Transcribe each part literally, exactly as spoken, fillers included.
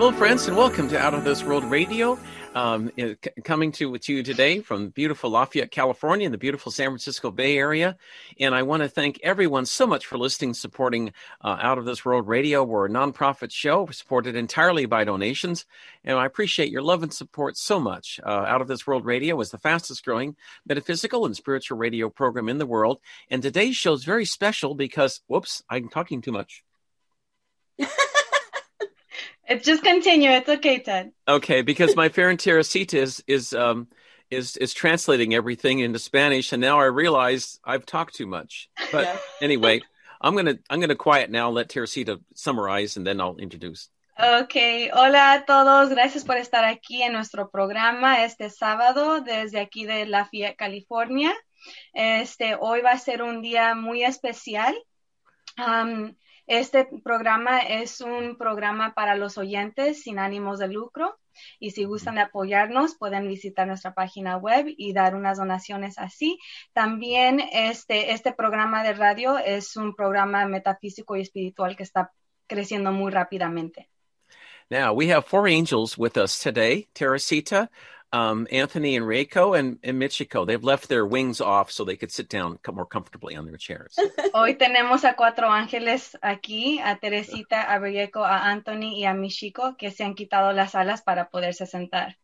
Hello, friends, and welcome to Out of This World Radio. Um, c- coming to with you today from beautiful Lafayette, California, in the beautiful San Francisco Bay Area. And I want to thank everyone so much for listening, supporting uh, Out of This World Radio. We're a nonprofit show supported entirely by donations, and I appreciate your love and support so much. Uh, Out of This World Radio is the fastest growing metaphysical and spiritual radio program in the world. And today's show is very special because, whoops, I'm talking too much. It just continue. It's okay, Ted. Okay, because my friend Teresita is is um is is translating everything into Spanish, and now I realize I've talked too much. But Yeah. anyway, I'm gonna I'm gonna quiet now, let Teresita summarize, and then I'll introduce. Okay, hola a todos. Gracias por estar aquí en nuestro programa este sábado desde aquí de Lafayette, California. Este, hoy va a ser un día muy especial. Um, Este programa es un programa para los oyentes sin ánimos de lucro y si gustan de apoyarnos pueden visitar nuestra página web y dar unas donaciones así. También este, este programa de radio es un programa metafísico y espiritual que está creciendo muy rápidamente. Now, we have four angels with us today, Teresita, um, Anthony and Reiko, and, and Michiko. They've left their wings off so they could sit down more comfortably on their chairs. Hoy tenemos a cuatro ángeles aquí, a Teresita, a Reiko, a Anthony y a Michiko, que se han quitado las alas para poderse sentar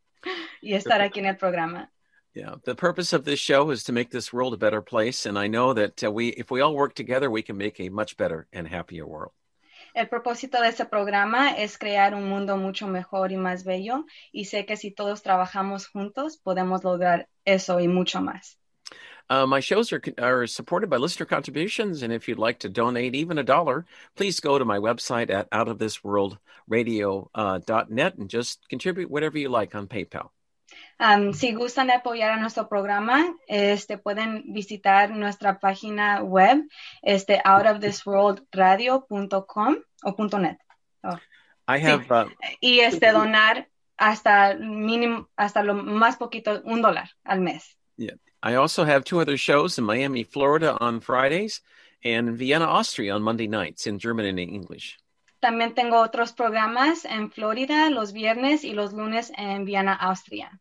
y estar aquí en el programa. Yeah, the purpose of this show is to make this world a better place, and I know that uh, we, if we all work together, we can make a much better and happier world. El propósito de este programa es crear un mundo mucho mejor y más bello, y sé que si todos trabajamos juntos, podemos lograr eso y mucho más. Uh, my shows are, are supported by listener contributions, and if you'd like to donate even a dollar, please go to my website at out of this world radio dot net and just contribute whatever you like on PayPal. Um, si gustan de apoyar a nuestro programa, este, pueden visitar nuestra página web, este, out of this world radio punto com o punto net. Oh. I have, Sí. uh, Y este, donar hasta mínimo, hasta lo más poquito, un dólar al mes. yeah. I also have two other shows in Miami, Florida on Fridays, and in Vienna, Austria on Monday nights in German and English. También tengo otros programas en Florida los viernes y los lunes en Viena, Austria.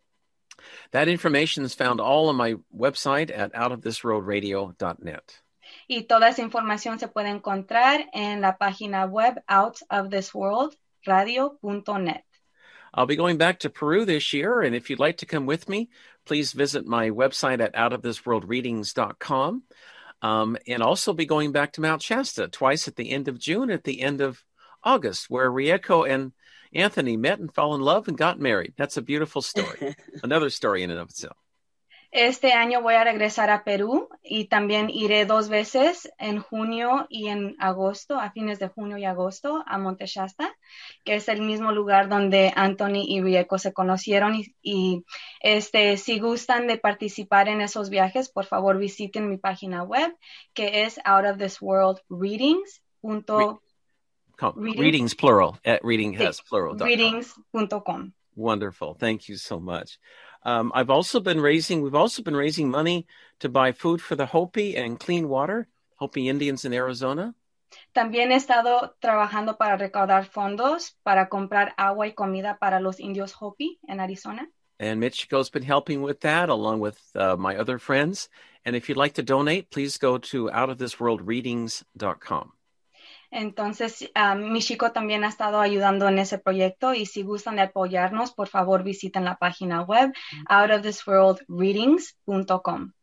That information is found all on my website at out of this world radio dot net. Y toda esa información se puede encontrar en la página web out of this world radio punto net. I'll be going back to Peru this year, and if you'd like to come with me, please visit my website at out of this world readings dot com. Um, and also be going back to Mount Shasta twice at the end of June, at the end of August, where Rieko and Anthony met and fell in love and got married. That's a beautiful story. Another story in and of itself. Este año voy a regresar a Perú y también iré dos veces en junio y en agosto, a fines de junio y agosto, a Monte Shasta, que es el mismo lugar donde Anthony y Rieko se conocieron. Y, y este, si gustan de participar en esos viajes, por favor visiten mi página web, que es out of this world readings punto com. Readings, readings plural, at reading has Sí, plural. readings punto com. Wonderful. Thank you so much. Um, I've also been raising, we've also been raising money to buy food for the Hopi and clean water, Hopi Indians in Arizona. También he estado trabajando para recaudar fondos para comprar agua y comida para los indios Hopi en Arizona. And Michiko's been helping with that, along with uh, my other friends. And if you'd like to donate, please go to out of this world readings dot com. Entonces, um, Michiko también ha estado ayudando en ese proyecto y si gustan de apoyarnos, por favor visiten la página web out of this world readings punto com.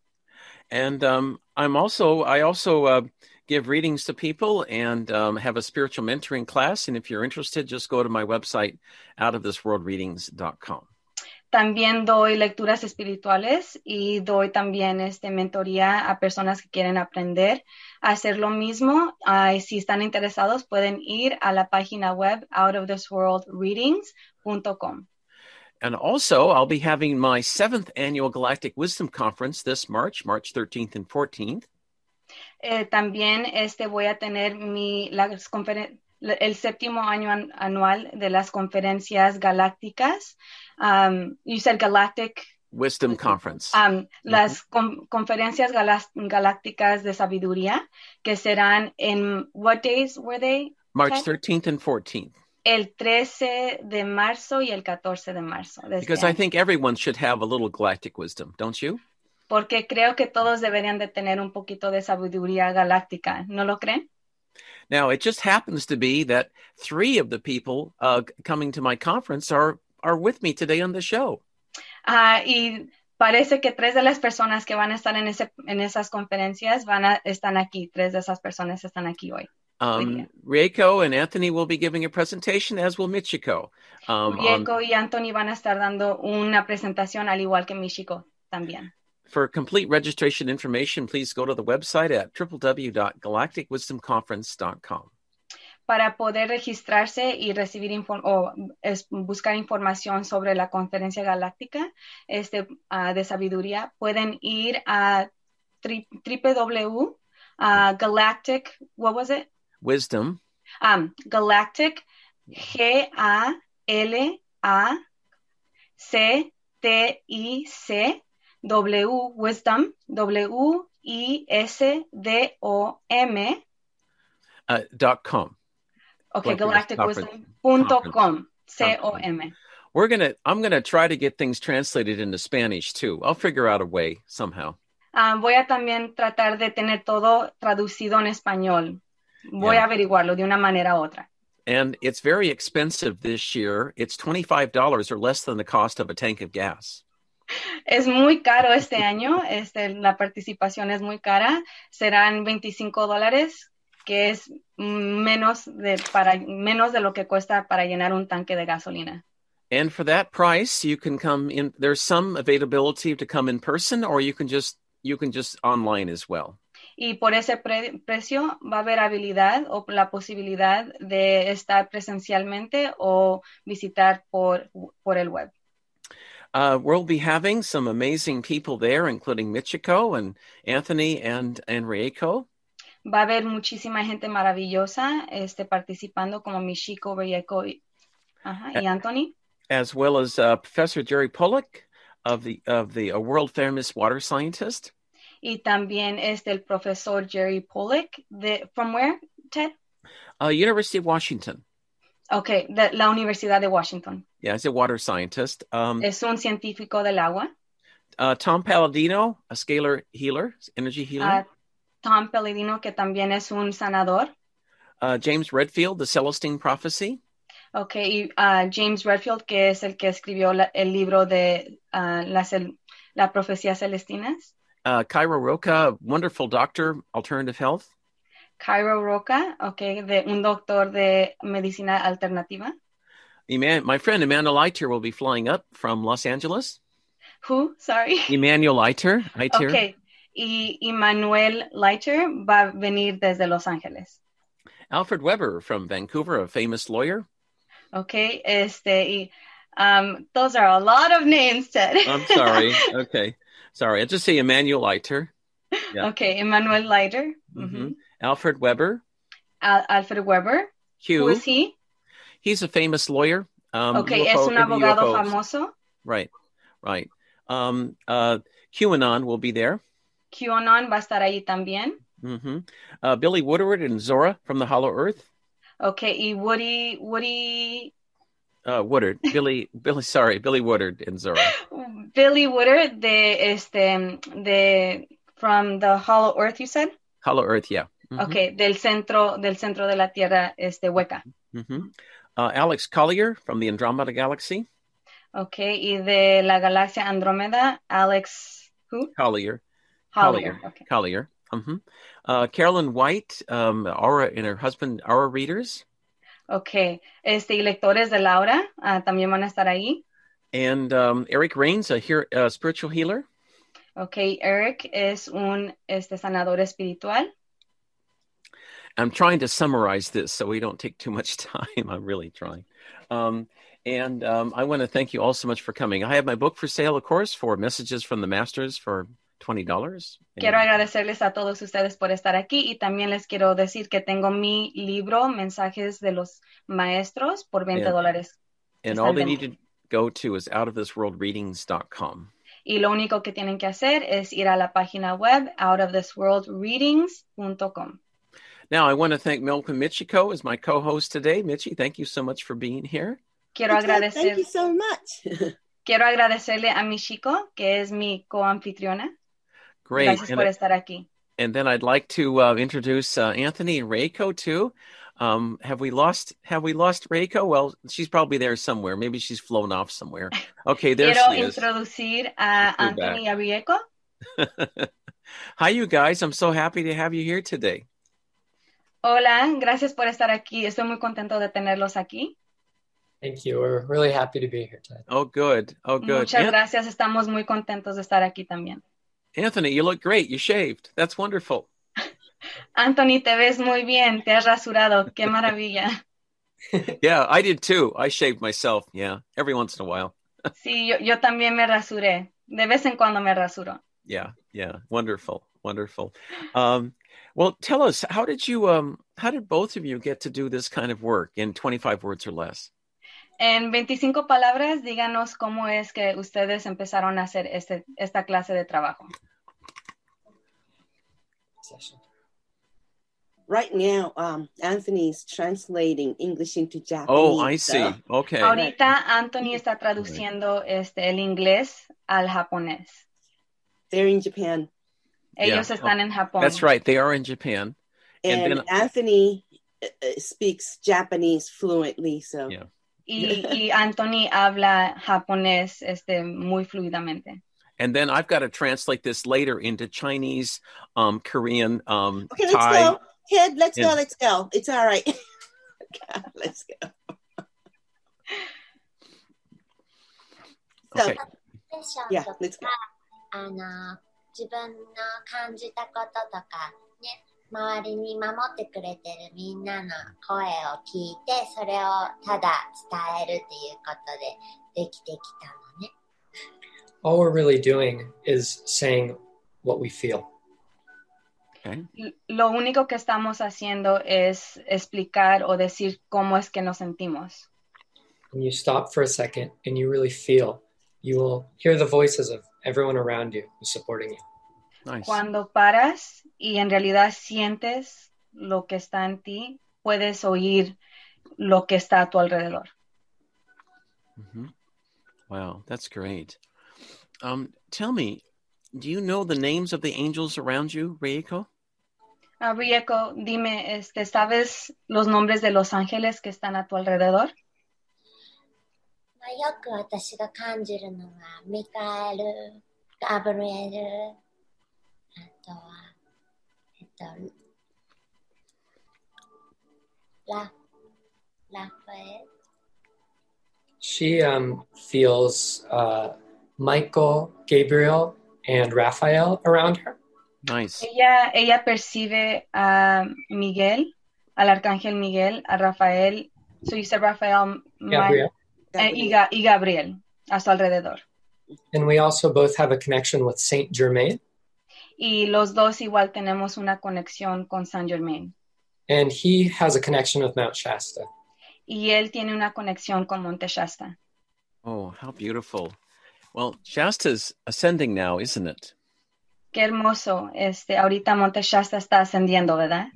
And um, I'm also, I also uh, give readings to people and um, have a spiritual mentoring class. And if you're interested, just go to my website, out of this world readings dot com. También doy lecturas espirituales y doy también este, mentoría a personas que quieren aprender a hacer lo mismo. Uh, si están interesados, pueden ir a la página web out of this world readings punto com. And also, I'll be having my seventh annual Galactic Wisdom Conference this March, March thirteenth and fourteenth. Eh, también este, voy a tener mi, las conferen- el séptimo año an- anual de las conferencias galácticas. Um, you said galactic. Wisdom Conference. Um, las con- conferencias galas- galácticas de sabiduría que serán en, what days were they? March Ted? thirteenth and fourteenth. El trece de marzo y el catorce de marzo. De Because este I año. think everyone should have a little galactic wisdom, don't you? Porque creo que todos deberían de tener un poquito de sabiduría galáctica, ¿no lo creen? Now, it just happens to be that three of the people uh, coming to my conference are are with me today on the show. Ah, y parece que tres de las personas que van a estar en, ese, en esas conferencias van a, están aquí. Tres de esas personas están aquí hoy. hoy Um, día. Reiko and Anthony will be giving a presentation, as will Michiko. Um, on, Rieko y Anthony van a estar dando una presentación, al igual que Michiko también. for complete registration information, please go to the website at w w w dot galactic wisdom conference dot com. Para poder registrarse y recibir info o es, buscar información sobre la conferencia galáctica este, uh, de sabiduría, pueden ir a w w w punto galactic, what was it? Wisdom. Um, galactic, G A L A C T I C, W, wisdom, W I S D O M. Uh, dot com. Okay, Galactic galactic wisdom punto com, C O M. We're gonna. I'm gonna try to get things translated into Spanish too. I'll figure out a way somehow. Um, voy a también tratar de tener todo traducido en español. Voy Yeah. a averiguarlo de una manera u otra. And it's very expensive this year. It's twenty-five dollars or less than the cost of a tank of gas. Es muy caro este año. Este, la participación es muy cara. Serán veinticinco dólares, que es menos de, para, menos de lo que cuesta para llenar un tanque de gasolina. And for that price, you can come in. There's some availability to come in person, or you can just you can just online as well. Y por ese pre precio va a haber habilidad o la posibilidad de estar presencialmente o visitar por, por el web. Uh, we'll be having some amazing people there, including Michiko and Anthony and, and Reiko. Va a haber muchísima gente maravillosa este, participando, como Michiko, Rieko y, ajá, y Anthony. As well as uh, Professor Jerry Pollack of the of the a world famous water scientist. Y también este, el profesor Jerry Pollack. De, from where, Ted? Uh, University of Washington. Okay, de la Universidad de Washington. Yeah, he's a water scientist. Um, es un científico del agua. Uh, Tom Palladino, a scalar healer, energy healer. Uh, Tom Palladino, que también es un sanador. Uh, James Redfield, The Celestine Prophecy. Okay, y uh, James Redfield, que es el que escribió la, el libro de uh, las la profecía celestinas. Uh, Cairo Roca, wonderful doctor, alternative health. Cairo Roca, okay, de un doctor de medicina alternativa. Eman- my friend Emmanuel Leiter will be flying up from Los Angeles. Who? Sorry. Emmanuel Leiter. Leiter. Okay, y Emmanuel Leiter va a venir desde Los Ángeles. Alfred Weber from Vancouver, a famous lawyer. Okay, este, y, um, those are a lot of names, Ted. I'm sorry. Okay. Sorry. I just say Emmanuel Leiter. Yeah. Okay, Emmanuel Leiter. Mm-hmm. Mm-hmm. Alfred Weber. Al- Alfred Weber. Hugh. Who is he? He's a famous lawyer. Um, okay, U F O, es un abogado U F Os. famoso. Right, right. Um, uh, QAnon will be there. QAnon va a estar ahí también. Mm-hmm. Uh, Billy Woodward and Zora from the Hollow Earth. Okay, y Woody, Woody... Uh, Woodard, Billy, Billy, sorry, Billy Woodard and Zora. Billy Woodard de, este, de, from the Hollow Earth, you said? Hollow Earth, yeah. Mm-hmm. Okay, del centro, del centro de la Tierra, este, hueca. Mm-hmm. Uh, Alex Collier from the Andromeda Galaxy. Okay, y de la galaxia Andrómeda, Alex, who? Collier. Collier, Collier. okay. Collier. Mm-hmm. Uh, Carolyn White, um, Aura and her husband, Aura Readers. Okay, este, y lectores de Laura uh, también van a estar ahí. And um, Eric Rains, a, hear, a spiritual healer. Okay, Eric es un este, sanador espiritual. I'm trying to summarize this so we don't take too much time. I'm really trying. Um, and um, I want to thank you all so much for coming. I have my book for sale, of course, for Messages from the Masters for twenty dollars. Quiero agradecerles a todos ustedes por estar aquí y también les quiero decir que tengo mi libro, Mensajes de los Maestros, por veinte dólares. And all they need to go to is out of this world readings dot com. Y lo único que tienen que hacer es ir a la página web out of this world readings punto com. Now, I want to thank Milka Michiko as my co-host today. Michi, thank you so much for being here. Quiero Okay, agradecer, thank you so much. quiero agradecerle a Michiko, que es mi coanfitriona. Great. Gracias And, por estar aquí. and then I'd like to uh, introduce uh, Anthony and Reiko too. Um, have we lost Have we lost Reiko? Well, she's probably there somewhere. Maybe she's flown off somewhere. Okay, there Quiero she is. introducir a You're Anthony y a Rieko. Hi, you guys. I'm so happy to have you here today. Hola, gracias por estar aquí. Estoy muy contento de tenerlos aquí. Thank you. We're really happy to be here today. Oh, good. Oh, good. Muchas An- gracias. Estamos muy contentos de estar aquí también. Anthony, you look great. You shaved. That's wonderful. Anthony, te ves muy bien. Te has rasurado. Qué maravilla. Yeah, I did too. I shaved myself. Yeah, every once in a while. Sí, yo, yo también me rasuré. De vez en cuando me rasuro. Yeah, yeah. Wonderful. Wonderful. Um, well, tell us, how did you, um, how did both of you get to do this kind of work in twenty-five words or less? En veinticinco palabras, díganos cómo es que ustedes empezaron a hacer este, esta clase de trabajo. Session. Right now, um, Anthony's translating English into Japanese. Oh, I see. so- Okay. Ahorita Anthony está traduciendo este, el inglés al japonés. They're in Japan. Ellos Yeah. están en Japón. That's right. They are in Japan. And And then- Anthony uh, uh, speaks Japanese fluently, so Yeah. Y, y Anthony habla japonés este, muy fluidamente. And then I've got to translate this later into Chinese, um, Korean, um, okay, let's Thai. go. Kid, let's Yeah. go, let's go. It's all right. Let's go. So, Okay. セッション yeah, とか let's go. あの自分の感じたこととかね、周りに守ってくれてるみんなの声を聞いて、それをただ伝えるっていうことでできてきたのね。 All we're really doing is saying what we feel. Okay. Lo único que estamos haciendo es explicar o decir cómo es que nos sentimos. When you stop for a second and you really feel, you will hear the voices of everyone around you who's supporting you. Nice. Cuando paras y en realidad sientes lo que está en ti, puedes oír lo que está a tu alrededor. Mhm. Wow, that's great. Um, tell me, do you know the names of the angels around you, Reiko? Ah, Rieko, dime, este, ¿sabes los nombres de los ángeles que están a tu alrededor? まあ、よく私が感じるのはミカエル、ガブリエル、あとは、えっと、ラ、ラファエル。 She um, feels uh, Michael, Gabriel, and Raphael around her. Nice. Ella, ella percibe a Miguel, al arcángel Miguel, a Rafael, so you said Rafael, Gabriel. eh, y, Ga- y Gabriel a su alrededor. And we also both have a connection with Saint Germain. Y los dos igual tenemos una conexión con Saint Germain. And he has a connection with Mount Shasta. Y él tiene una conexión con Monte Shasta. Oh, how beautiful. Well, Shasta's ascending now, isn't it? Qué hermoso. Este, ahorita Monte Shasta está ascendiendo, ¿verdad?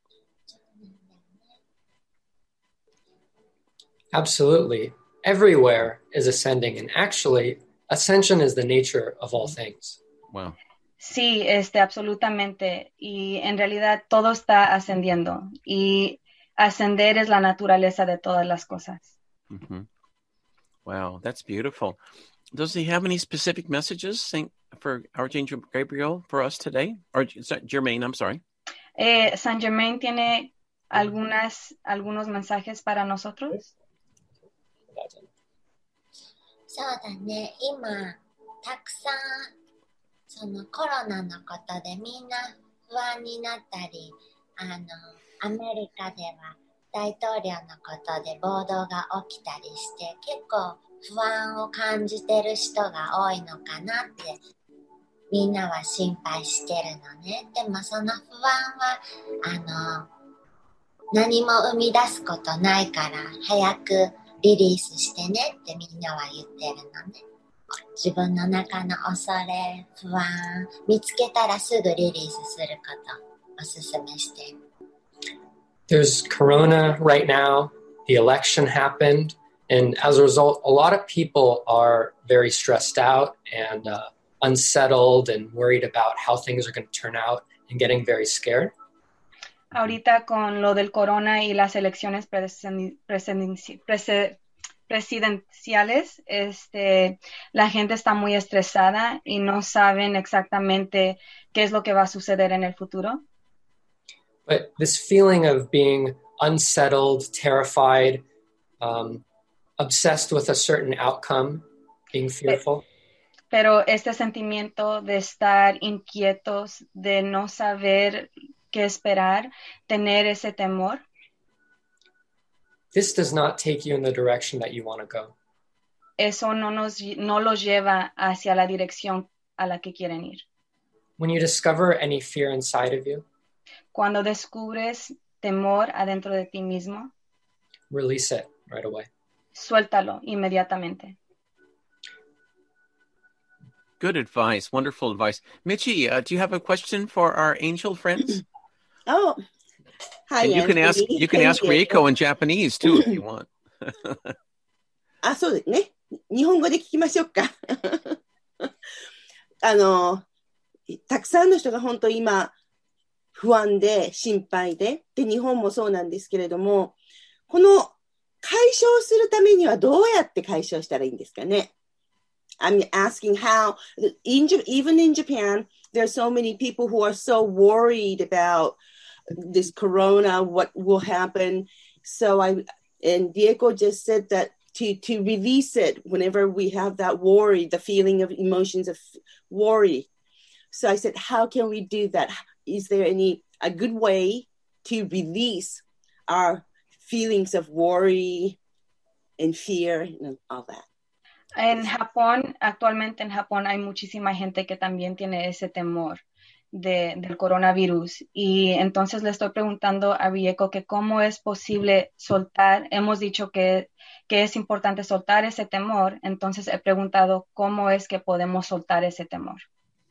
Absolutely. Everywhere is ascending. And actually, ascension is the nature of all things. Wow. Sí, este, absolutamente. Y en realidad todo está ascendiendo. Y ascender es la naturaleza de todas las cosas. hmm Wow, that's beautiful. Does he have any specific messages Saint, for Archangel Gabriel for us today? Or Germain, I'm sorry. Eh, Saint Germain tiene algunas, algunos mensajes para nosotros. そうだね、今たくさんそのコロナのことでみんな不安になったり、あのアメリカでは大統領のことで暴動が起きたりして結構不安を感じてる人が多いのかなってみんなは心配してるのね。でもその不安はあの何も生み出すことないから早くリリースしてねってみんなは言ってるのね。自分の中の恐れ、不安見つけたらすぐリリースすることをおすすめしてる。 There's Corona right now. The election happened. And as a result, a lot of people are very stressed out and uh, unsettled and worried about how things are going to turn out and getting very scared. Ahorita con lo del corona y las elecciones presiden- presiden- prese- presidenciales, este, la gente está muy estresada y no saben exactamente qué es lo que va a suceder en el futuro. But this feeling of being unsettled, terrified, um, obsessed with a certain outcome, being fearful. Pero este sentimiento de estar inquietos, de no saber qué esperar, tener ese temor, This does not take you in the direction that you want to go. eso no nos no los lleva hacia la dirección a la que quieren ir. When you discover any fear inside of you, Cuando descubres temor adentro de ti mismo, release it right away. suéltalo inmediatamente. Good advice. Wonderful advice. Michi, uh, do you have a question for our angel friends? Oh, hi, And you can ask Anthony. you can ask Rieko in Japanese too if you want. あ、そうですね。日本語で聞きましょうか。あの、たくさんの人が本当今不安で心配で、で、日本もそうなんですけれども、この解消するためにはどうやって解消したらいいんですかね。I'm asking how, in, even in Japan, there are so many people who are so worried about this corona, what will happen. So I, and Diego just said that to, to release it whenever we have that worry, the feeling of emotions of worry. So I said, how can we do that? Is there any, a good way to release our feelings of worry and fear and all that? En Japón, actualmente en Japón hay muchísima gente que también tiene ese temor de, del coronavirus. Y entonces le estoy preguntando a Rieko que cómo es posible soltar. Hemos dicho que, que es importante soltar ese temor. Entonces he preguntado cómo es que podemos soltar ese temor.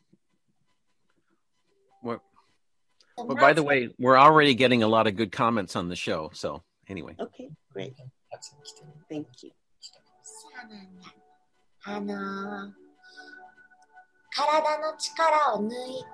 Well, well, by the way, we're already getting a lot of good comments on the show. So anyway. Okay, great. Thank you. そうなんだ。あのー、体の力を抜いて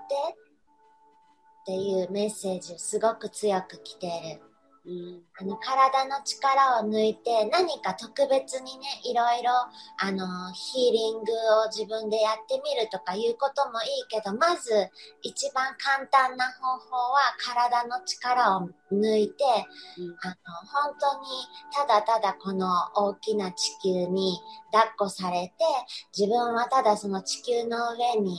っていうメッセージをすごく強く来てる。うん、あの体の力を抜いて何か特別にね、いろいろあのヒーリングを自分でやってみるとかいうこともいいけど、まず一番簡単な方法は体の力を抜いて、うん、あの本当にただただこの大きな地球に抱っこされて、自分はただその地球の上に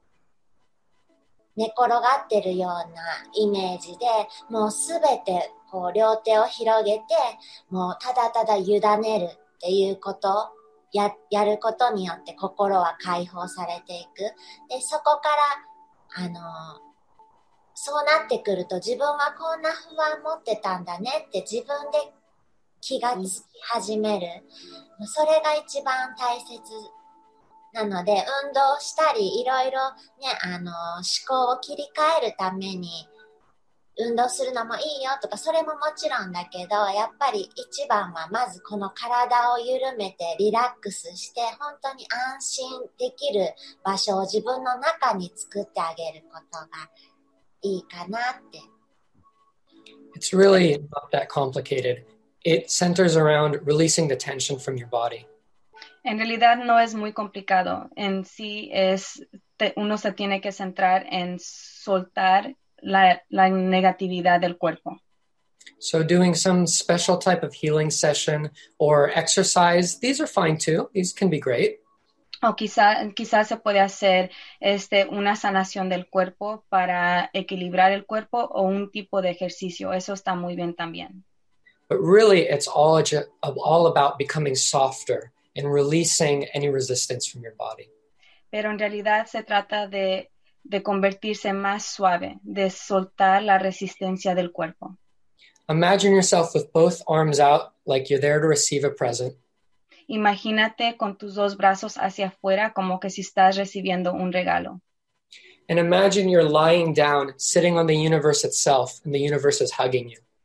寝転がってるようなイメージで、もうすべてこう両手を広げて、もうただただ委ねるっていうことを や, やることによって心は解放されていく。で、そこからあのそうなってくると、自分はこんな不安持ってたんだねって自分で気がつき始める。それが一番大切なので、運動したりいろいろね、あの思考を切り替えるために運動するのもいいよとか、それももちろんだけど、やっぱり一番はまずこの体を緩めてリラックスして、本当に安心できる場所を自分の中に作ってあげることがいいかなって。 It's really not that complicated. It centers around releasing the tension from your body. En realidad no es muy complicado. En sí es, te, uno se tiene que centrar en soltar la, la negatividad del cuerpo. So doing some special type of healing session or exercise, these are fine too. These can be great. O quizá, quizás se puede hacer este, una sanación del cuerpo para equilibrar el cuerpo o un tipo de ejercicio. Eso está muy bien también. But really, it's all, all about becoming softer and releasing any resistance from your body. Pero en realidad se trata de, de convertirse más suave, de soltar la resistencia del cuerpo. Imagine yourself with both arms out like you're there to receive a present. Imagínate con tus dos brazos hacia afuera como que si estás recibiendo un regalo. And imagine you're lying down, sitting on the universe itself, and the universe is hugging you.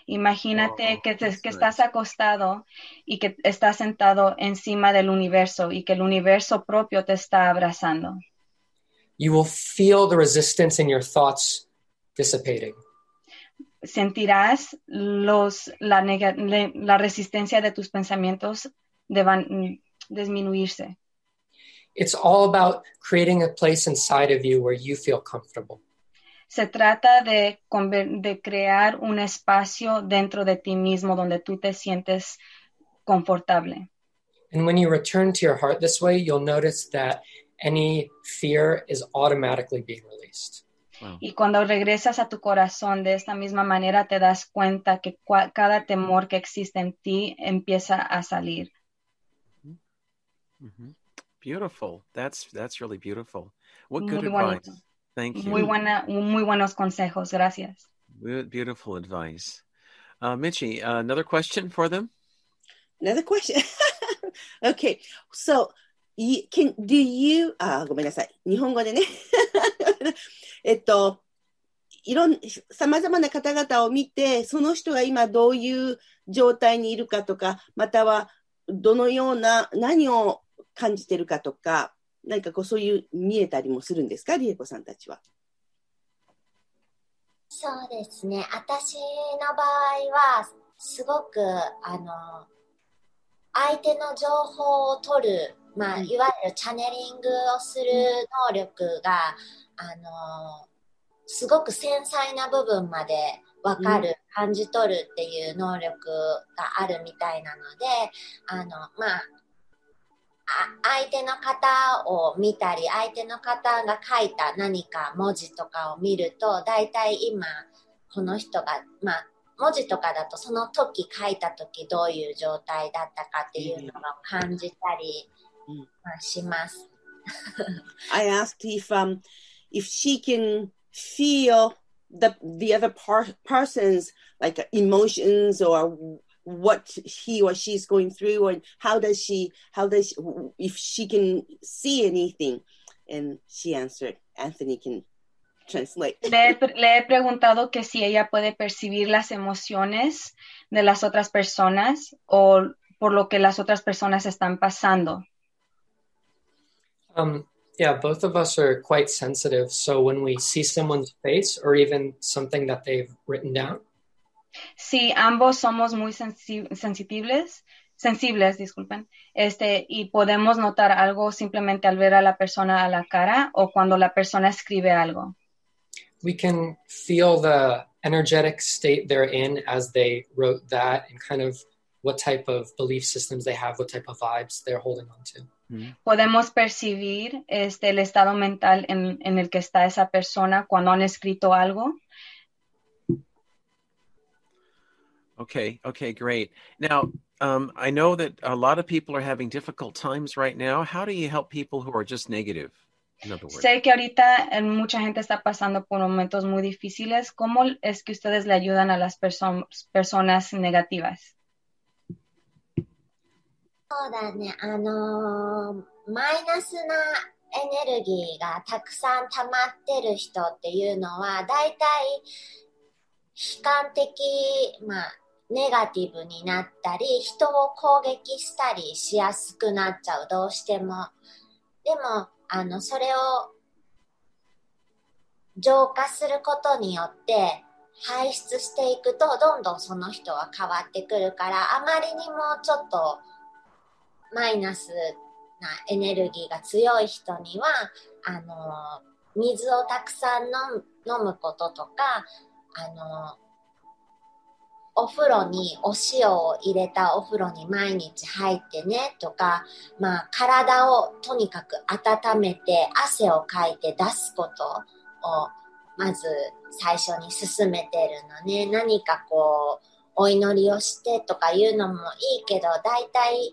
Imagínate Oh, que, te- that's que nice. estás acostado y que estás sentado encima del universo y que el universo propio te está abrazando. You will feel the resistance in your thoughts dissipating. Sentirás los, la, nega- le- la resistencia de tus pensamientos de van- disminuirse. It's all about creating a place inside of you where you feel comfortable. Se trata de, conver- de crear un espacio dentro de ti mismo donde tú te sientes confortable. And when you return to your heart this way, you'll notice that any fear is automatically being released. Wow. Y cuando regresas a tu corazón de esta misma manera, te das cuenta que cua- cada temor que existe en ti empieza a salir. Mhm. Beautiful. That's that's really beautiful. What good Muy bonito. advice. Thank you. Muy buena, muy buenos consejos. Gracias. Good- Beautiful advice. Uh, Michi, uh, another question for them? Another question. Okay, so you, can, do you,あ、ごめんなさい。日本語でね。えっと、いろん、様々な方々を見て、その人が今どういう状態にいるかとか、またはどのような、何を感じてるかとか、何かこうそういう見えたりもするんですか、リエコさんたちは。 そうですね。私の場合は、すごく、あの、相手の情報を取る、まあ、 うんいわゆるチャネリングをする能力が、あの、すごく繊細な部分まで分かる、 うん感じ取るっていう能力があるみたいなので、あの、まあ、あ相手の方を見たり、相手の方が書いた何か文字とかを見ると、だいたい今、この人が、まあ、文字とかだとその時書いた時どういう状態だったかっていうのを感じたり、 うんまあ、します。 I asked if um if she can feel the the other par- person's like emotions or what he or she's going through, and how does she how does she, if she can see anything, and she answered. Anthony can translate. Le he, le he preguntado que si ella puede percibir las emociones de las otras personas o por lo que las otras personas están pasando. Um, yeah, both of us are quite sensitive. So when we see someone's face or even something that they've written down, Sí, ambos somos muy sensi- sensibles, sensibles, disculpen, este, y podemos notar algo simplemente al ver a la persona a la cara o cuando la persona escribe algo. we can feel the energetic state they're in as they wrote that and kind of what type of belief systems they have, what type of vibes they're holding on to. Mhm. Podemos percibir este, el estado mental en, en el que está esa persona cuando han escrito algo. Okay, okay, great. Now, um, I know that a lot of people are having difficult times right now. How do you help people who are just negative? In other words, Sé que ahorita eh, mucha gente está pasando por momentos muy difíciles. ¿Cómo es que ustedes le ayudan a las perso- personas negativas? そうだね、あのーマイナスなエネルギーがたくさん溜まってる人っていうのは、だいたい悲観的、まあ、ネガティブになったり、人を攻撃したりしやすくなっちゃう、どうしても。でも、あの、それを浄化することによって、排出していくと、どんどんその人は変わってくるから、あまりにもちょっとマイナスなエネルギーが強い人には、あの、水をたくさん飲む、飲むこととか、あの、お風呂にお塩を入れたお風呂に毎日入ってねとか、まあ体をとにかく温めて汗をかいて出すことをまず最初に進めてるのね。何かこうお祈りをしてとかいうのもいいけど、だいたい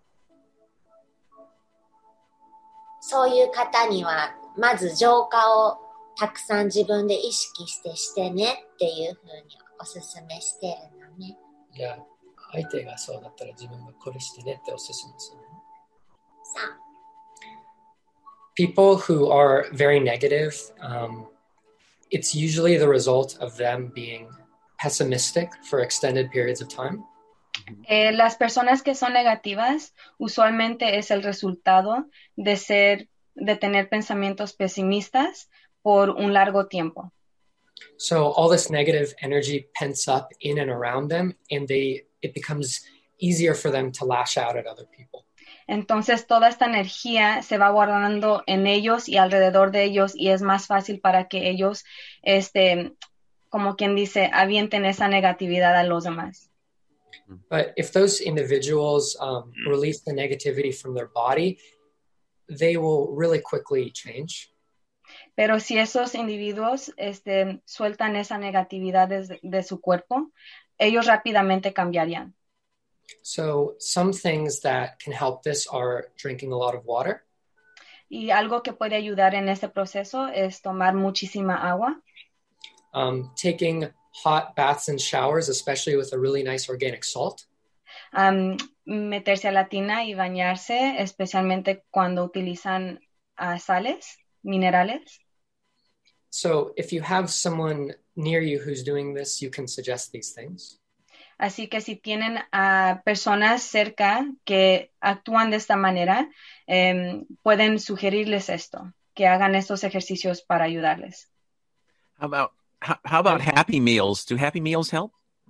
そういう方にはまず浄化をたくさん自分で意識してしてねっていうふうにおすすめしてるのね。 いや、相手がそうだったら自分がこれしてねっておすすめする。 さあ、 People who are very negative, um, it's usually the result of them being pessimistic for extended periods of time. Eh, las personas que son negativas usualmente es el resultado de ser, de tener pensamientos pesimistas por un largo tiempo. So all this negative energy pents up in and around them, and they it becomes easier for them to lash out at other people. Entonces toda esta energía se va guardando en ellos y alrededor de ellos y es más fácil para que ellos, este, como quien dice, avienten esa negatividad a los demás. But if those individuals um, release the negativity from their body, they will really quickly change. Pero si esos individuos este, sueltan esa negatividad de, de su cuerpo, ellos rápidamente cambiarían. So some things that can help this are drinking a lot of water. Y algo que puede ayudar en ese proceso es tomar muchísima agua. Um, taking hot baths and showers, especially with a really nice organic salt. Um, meterse a la tina y bañarse, especialmente cuando utilizan uh, sales, minerales. So if you have someone near you who's doing this, you can suggest these things. Así que si tienen a personas cerca que actúan de esta manera, eh, pueden sugerirles esto, que hagan estos ejercicios para ayudarles. How about how, how about Happy Meals? Do Happy Meals help?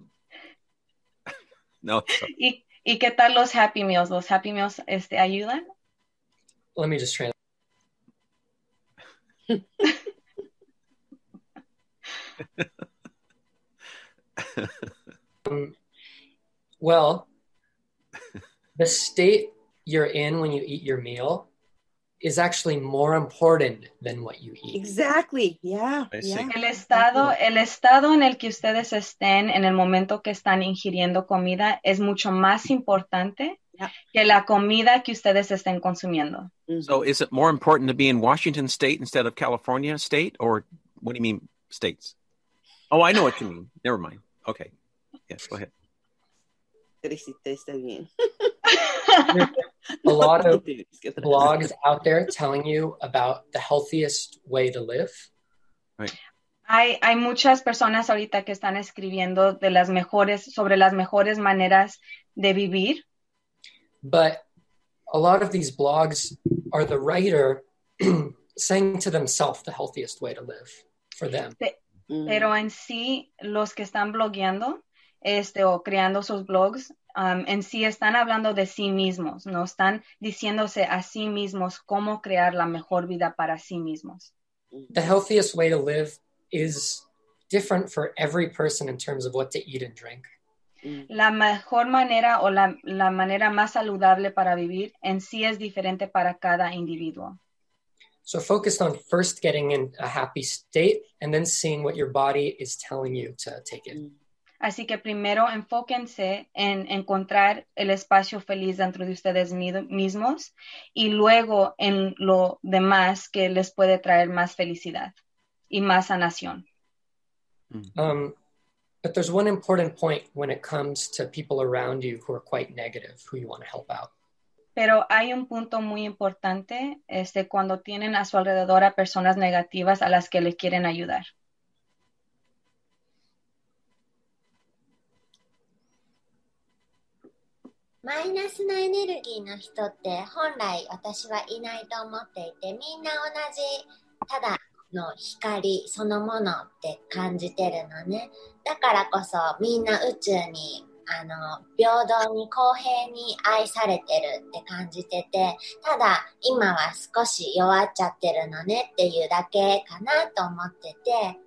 No. So. ¿Y, ¿Y qué tal los Happy Meals? ¿Los Happy Meals este, ayudan? Let me just translate. um, well, the state you're in when you eat your meal is actually more important than what you eat. Exactly. Yeah. yeah. El estado, el estado en el que ustedes estén en el momento que están ingiriendo comida es mucho más importante yeah. que la comida que ustedes estén consumiendo. Mm-hmm. So is it more important to be in Washington State instead of California State? Or what do you mean states? Oh, I know what you mean. Never mind. Okay. Yes, go ahead. Está bien. A lot of blogs out there telling you about the healthiest way to live. Right. Hay, hay muchas personas ahorita que están escribiendo de las mejores, sobre las mejores maneras de vivir. But a lot of these blogs are the writer saying to themselves the healthiest way to live for them. Pe- pero en sí, los que están blogueando este, o creando sus blogs, Um, en sí están hablando de sí mismos, no están diciéndose a sí mismos cómo crear la mejor vida para sí mismos. The healthiest way to live is different for every person in terms of what to eat and drink. La mejor manera o la, la manera más saludable para vivir en sí es diferente para cada individuo. So focus on first getting in a happy state and then seeing what your body is telling you to take it. Así que primero enfóquense en encontrar el espacio feliz dentro de ustedes mismos y luego en lo demás que les puede traer más felicidad y más sanación. Um, but there's one important point when it comes to people around you who are quite negative, who you want to help out. Pero hay un punto muy importante este, cuando tienen a su alrededor a personas negativas a las que le quieren ayudar. マイナスなエネルギーの人って本来私はいないと思っていて、みんな同じただの光そのものって感じてるのね。だからこそみんな宇宙にあの平等に公平に愛されてるって感じてて、ただ今は少し弱っちゃってるのねっていうだけかなと思ってて。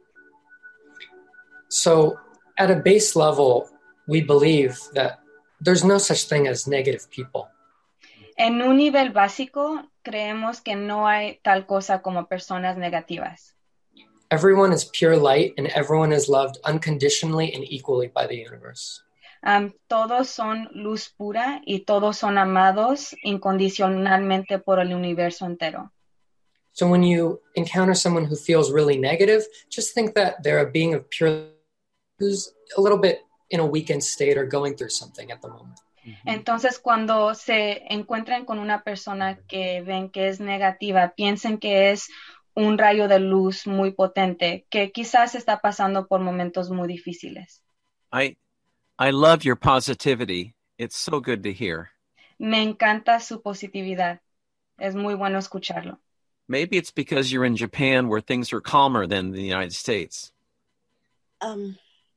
So at a base level, we believe that there's no such thing as negative people. En un nivel básico, creemos que no hay tal cosa como personas negativas. Everyone is pure light and everyone is loved unconditionally and equally by the universe. Um, todos son luz pura y todos son amados incondicionalmente por el universo entero. So when you encounter someone who feels really negative, just think that they're a being of pure who's a little bit in a weakened state or going through something at the moment. Entonces, cuando se encuentran con una persona que ven que es negativa, piensen que es un rayo de luz muy potente, que quizás está pasando por momentos muy difíciles. I I love your positivity. It's so good to hear. Me encanta su positividad. Es muy bueno escucharlo. Maybe it's because you're in Japan where things are calmer than the United States. Um,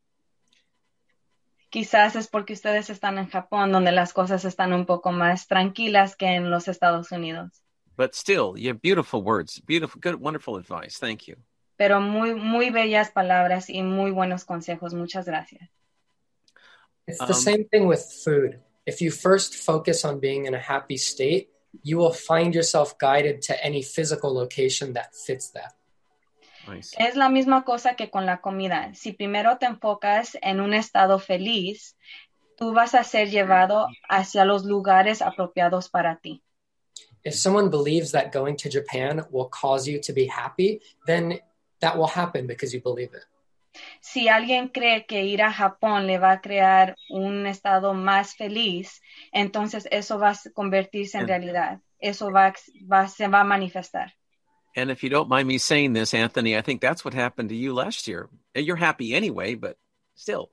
Quizás es porque ustedes están en Japón, donde las cosas están un poco más tranquilas que en los Estados Unidos. But still, you have beautiful words, beautiful, good, wonderful advice. Thank you. Pero muy, muy bellas palabras y muy buenos consejos. Muchas gracias. It's the Um, same thing with food. If you first focus on being in a happy state, you will find yourself guided to any physical location that fits that. Nice. Es la misma cosa que con la comida. Si primero te enfocas en un estado feliz, tú vas a ser llevado hacia los lugares apropiados para ti. If someone believes that going to Japan will cause you to be happy, then that will happen because you believe it. Si alguien cree que ir a Japón le va a crear un estado más feliz, entonces eso va a convertirse en And- realidad. Eso va, va, se va a manifestar. And if you don't mind me saying this, Anthony, I think that's what happened to you last year. You're happy anyway, but still.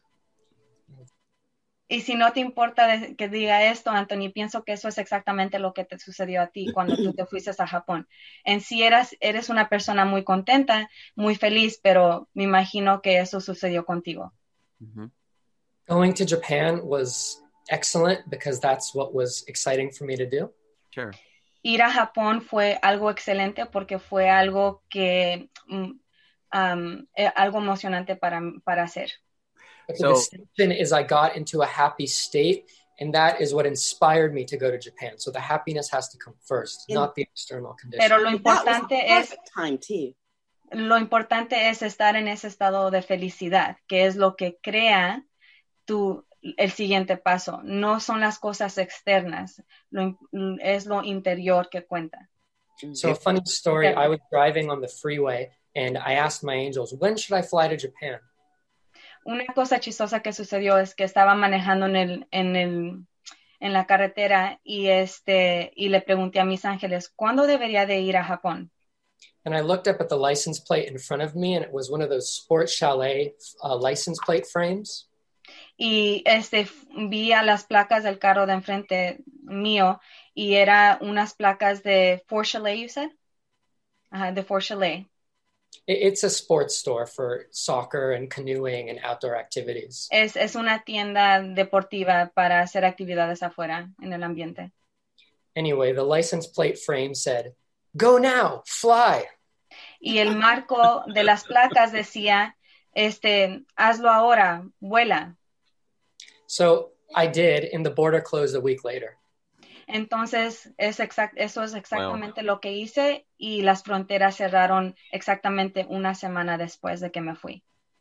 Y si no te importa de- que diga esto, Anthony, pienso que eso es exactamente lo que te sucedió a ti cuando tú te fuiste a Japón. En sí eras, eres una persona muy contenta, muy feliz, pero me imagino que eso sucedió contigo. Mhm. Going to Japan was excellent because that's what was exciting for me to do. Sure. Ir a Japón fue algo excelente porque fue algo que, mm, um, eh, algo emocionante para, para hacer. But the So- distinction is I got into a happy state, and that is what inspired me to go to Japan. So the happiness has to come first, Yeah. not the external condition. Pero lo that was the importante es, perfect time too. lo importante es estar en ese estado de felicidad, que es lo que crea tu, el siguiente paso. No son las cosas externas, lo, es lo interior que cuenta. So a funny story, I was driving on the freeway, and I asked my angels, when should I fly to Japan? Una cosa chistosa que sucedió es que estaba manejando en el, en el, en la carretera y este, y le pregunté a mis ángeles, ¿cuándo debería de ir a Japón? And I looked up at the license plate in front of me, and it was one of those Sport Chalet uh, license plate frames. Y este, f- vi a las placas del carro de enfrente mío y era unas placas de Fort Chalet, you said? Ajá, de Fort Chalet. It- It's a sports store for soccer and canoeing and outdoor activities. Es, es una tienda deportiva para hacer actividades afuera en el ambiente. Anyway, the license plate frame said, go now, fly. Y el marco de las placas decía, este, hazlo ahora, vuela. So I did, and the border closed a week later. Entonces, es exact, eso es exactamente lo que hice y las fronteras cerraron exactamente una semana después de que me fui.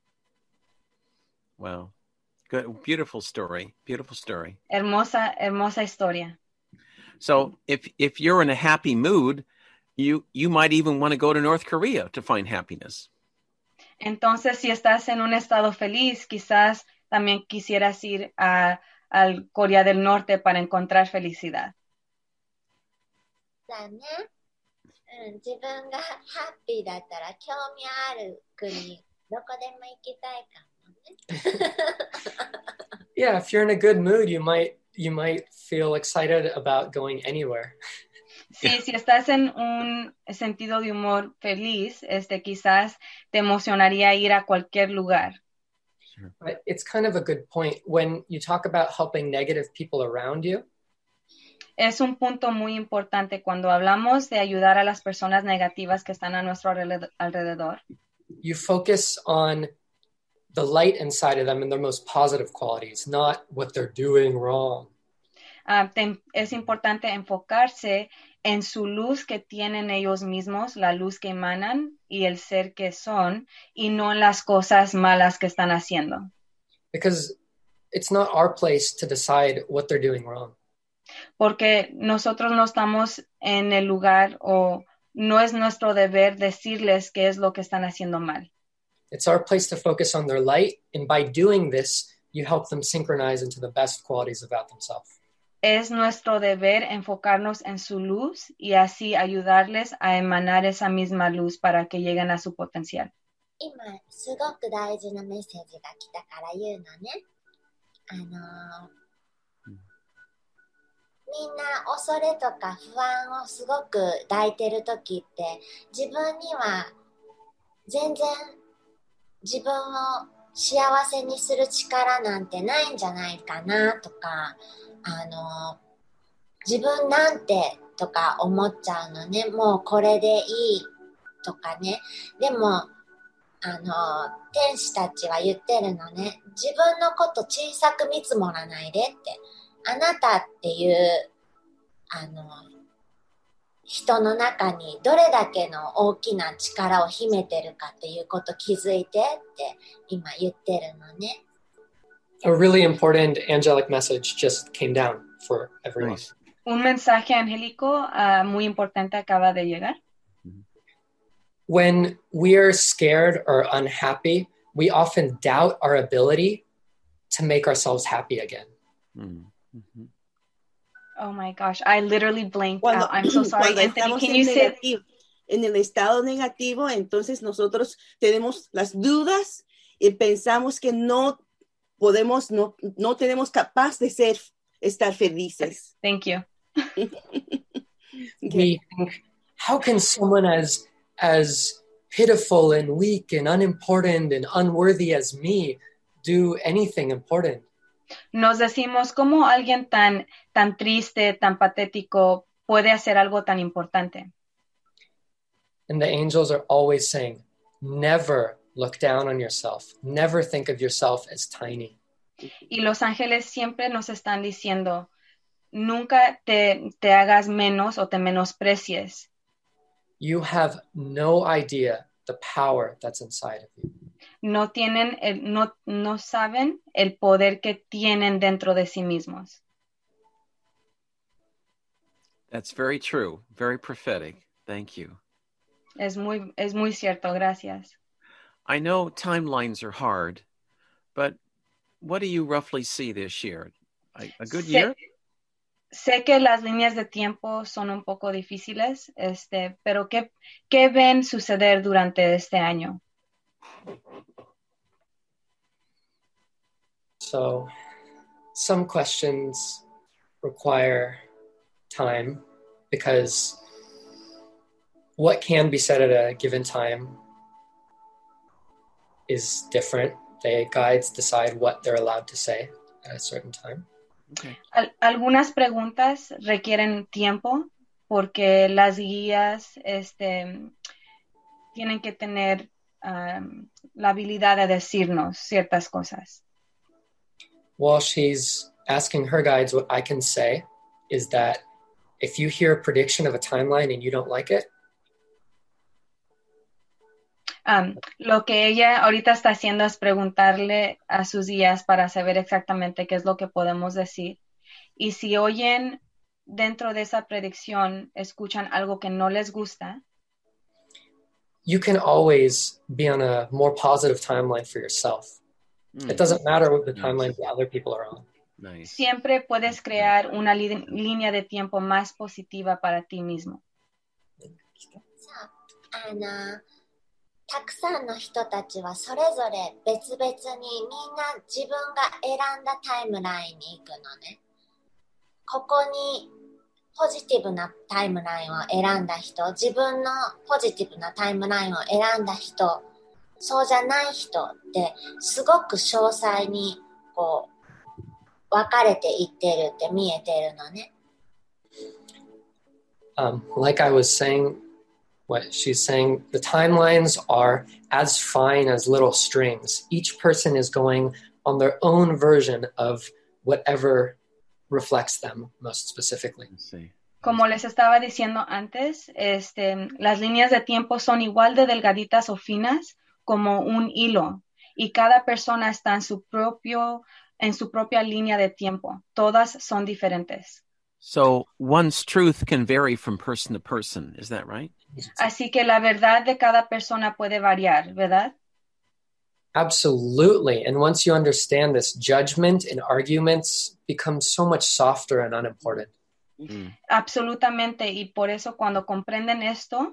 Wow. Good. Beautiful story. Beautiful story. Hermosa, hermosa historia. So if if you're in a happy mood, you you might even want to go to North Korea to find happiness. Entonces, si estás en un estado feliz, quizás también quisieras ir a, al Corea del Norte para encontrar felicidad. だね、うん、自分がハッピーだったら興味ある国どこでも行きたいかもね。 Yeah, if you're in a good mood, you might you might feel excited about going anywhere. Sí, si estás en un sentido de humor feliz, este, quizás te emocionaría ir a cualquier lugar. But it's kind of a good point when you talk about helping negative people around you. Es un punto muy importante cuando hablamos de ayudar a las personas negativas que están a nuestro alred- alrededor. You focus on the light inside of them and their most positive qualities, not what they're doing wrong. Ah, te- es importante enfocarse en su luz que tienen ellos mismos, la luz que emanan y el ser que son, y no en las cosas malas que están haciendo. Because it's not our place to decide what they're doing wrong. Porque nosotros no estamos en el lugar o no es nuestro deber decirles qué es lo que están haciendo mal. It's our place to focus on their light, and by doing this, you help them synchronize into the best qualities about themselves. Es nuestro deber enfocarnos en su luz y así ayudarles a emanar esa misma luz para que lleguen a su potencial. 今すごく大事なメッセージが来たから言うのね。あのーうんみんな恐れとか不安をすごく抱いてるときって自分には全然自分を幸せにする力なんてないんじゃないかなとか、あの自分なんてとか思っちゃうのね。もうこれでいいとかね。でもあの天使たちは言ってるのね。自分のこと小さく見積もらないでって。あなたっていうあの人の中にどれだけの大きな力を秘めてるかっていうこと気づいてって今言ってるのね。 A really important angelic message just came down for everyone. Nice. Un mensaje angélico uh, muy importante acaba de llegar. When we are scared or unhappy, we often doubt our ability to make ourselves happy again. Mm-hmm. Oh my gosh, I literally blanked Cuando, out. I'm so sorry, cuando Anthony. estamos Can en, you say? negativo, en el estado negativo, entonces nosotros tenemos las dudas y pensamos que no podemos, no, no tenemos capaz de ser, estar felices. Thank you. We think, how can someone as as pitiful and weak and unimportant and unworthy as me do anything important? Nos decimos cómo alguien tan, tan triste, tan patético puede hacer algo tan importante. And the angels are always saying, never look down on yourself. Never think of yourself as tiny. Y los ángeles siempre nos están diciendo, nunca te, te hagas menos o te menosprecies. You have no idea the power that's inside of you. No tienen, el, no, no saben el poder que tienen dentro de sí mismos. That's very true. Very prophetic. Thank you. Es muy, es muy cierto. Gracias. I know timelines are hard, but what do you roughly see this year? A, a good Sé, year? sé que las líneas de tiempo son un poco difíciles, este, pero ¿qué, qué ven suceder durante este año? So some questions require time because what can be said at a given time is different. The guides decide what they're allowed to say at a certain time. Okay. Al- algunas preguntas requieren tiempo porque las guías este, tienen que tener um, la habilidad de decirnos ciertas cosas. While she's asking her guides, what I can say is that if you hear a prediction of a timeline and you don't like it, Um, lo que ella ahorita está haciendo es preguntarle a sus guías para saber exactamente qué es lo que podemos decir. Y si oyen dentro de esa predicción, escuchan algo que no les gusta, you can always be on a more positive timeline for yourself. Mm, It doesn't matter what the Nice. timeline the other people are on. nice. siempre puedes crear una li- línea de tiempo más positiva para ti mismo. あのたくさんの人たちはそれぞれ別々にみんな自分が選んだタイムラインに行くのね。ここにポジティブなタイムラインを選んだ人、自分のポジティブなタイムラインを選んだ人、そうじゃない人ってすごく詳細にこう分かれていってるって見えてるのね。 Um, like I was saying, what she's saying, the timelines are as fine as little strings. Each person is going on their own version of whatever reflects them most specifically. Let's see. Como les estaba diciendo antes, este, las líneas de tiempo son igual de delgaditas o finas como un hilo y cada persona está en su propio, en su propia línea de tiempo. Todas son diferentes. So one's truth can vary from person to person. Is that right? Así que la verdad de cada persona puede variar, ¿verdad? Absolutely. And once you understand this, judgment and arguments become so much softer and unimportant. Mm. Absolutamente. Y por eso cuando comprenden esto,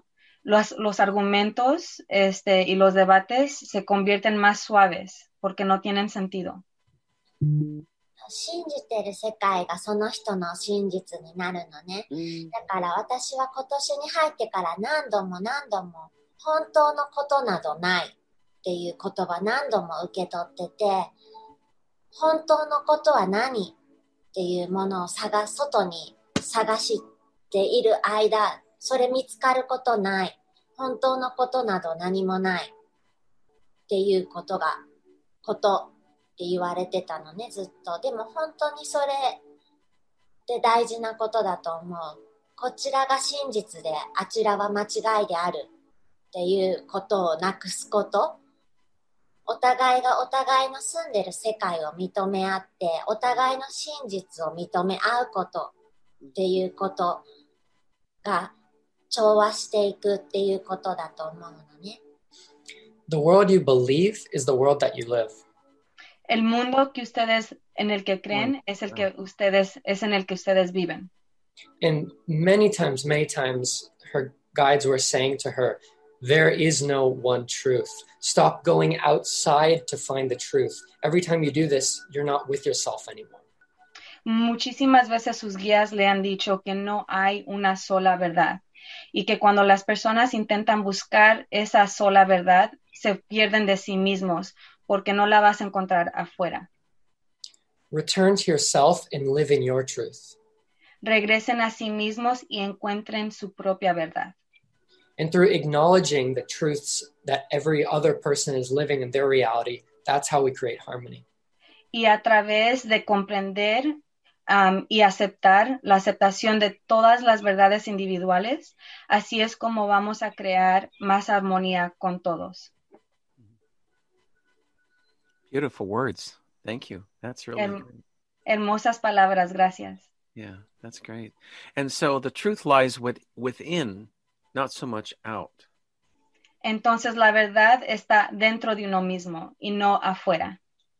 los, los argumentos este, y los debates se convierten más suaves porque no tienen sentido. 信じてる世界がその人の真実になるのね。だから私は今年に入ってから何度も何度も本当のことなどないっていう言葉何度も受け取ってて、本当のことは何っていうものを探す、外に探している間、それ見つかることない。本当のことなど何もないっていうことが、ことって言われてたのね、ずっと。でも本当にそれって大事なことだと思う。こちらが真実で、あちらは間違いであるっていうことをなくすこと。お互いがお互いの住んでる世界を認め合って、お互いの真実を認め合うことっていうことが調和していくっていうことだと思うのね。 The world you believe is the world that you live. El mundo que ustedes en el que creen es el que ustedes es en el que ustedes viven. And many times, many times, her guides were saying to her, there is no one truth. Stop going outside to find the truth. Every time you do this, you're not with yourself anymore. Muchísimas veces sus guías le han dicho que no hay una sola verdad y que cuando las personas intentan buscar esa sola verdad, se pierden de sí mismos porque no la vas a encontrar afuera. Return to yourself and live in your truth. Regresen a sí mismos y encuentren su propia verdad. And through acknowledging the truths that every other person is living in their reality, that's how we create harmony. Y a través de comprender um, y aceptar la aceptación de todas las verdades individuales, así es como vamos a crear más armonía con todos. Beautiful words. Thank you. That's really Her- great. hermosas palabras, gracias. Yeah, that's great. And so the truth lies with, within, not so much out. Entonces la verdad está dentro de uno mismo y no afuera.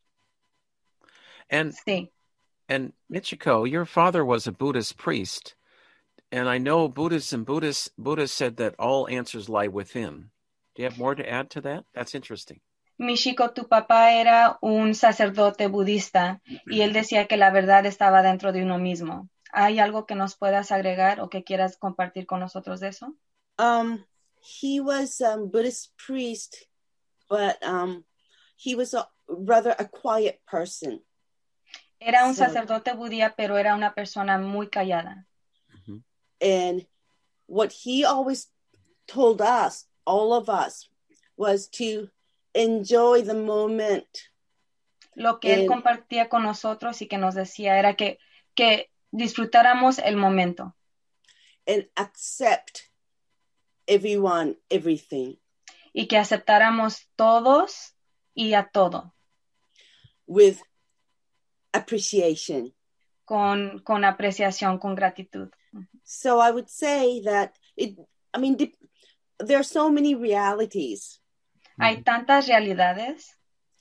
And Sí. and Michiko, your father was a Buddhist priest, and I know Buddhism, Buddhists, Buddhists said that all answers lie within. Do you have more to add to that? That's interesting. Michiko, tu papá era un sacerdote budista y él decía que la verdad estaba dentro de uno mismo. ¿Hay algo que nos puedas agregar o que quieras compartir con nosotros de eso? Um, he was a Buddhist priest, but um, he was a rather a quiet person. Era un So- sacerdote budía, pero era una persona muy callada. And what he always told us, all of us, was to enjoy the moment. Lo que él Eh, compartía con nosotros y que nos decía era que, que disfrutáramos el momento and accept everyone, everything, y que aceptáramos todos y a todo with appreciation. con, con apreciación, con gratitud. So I would say that it, I mean, de- there are so many realities, Hay tantas realidades,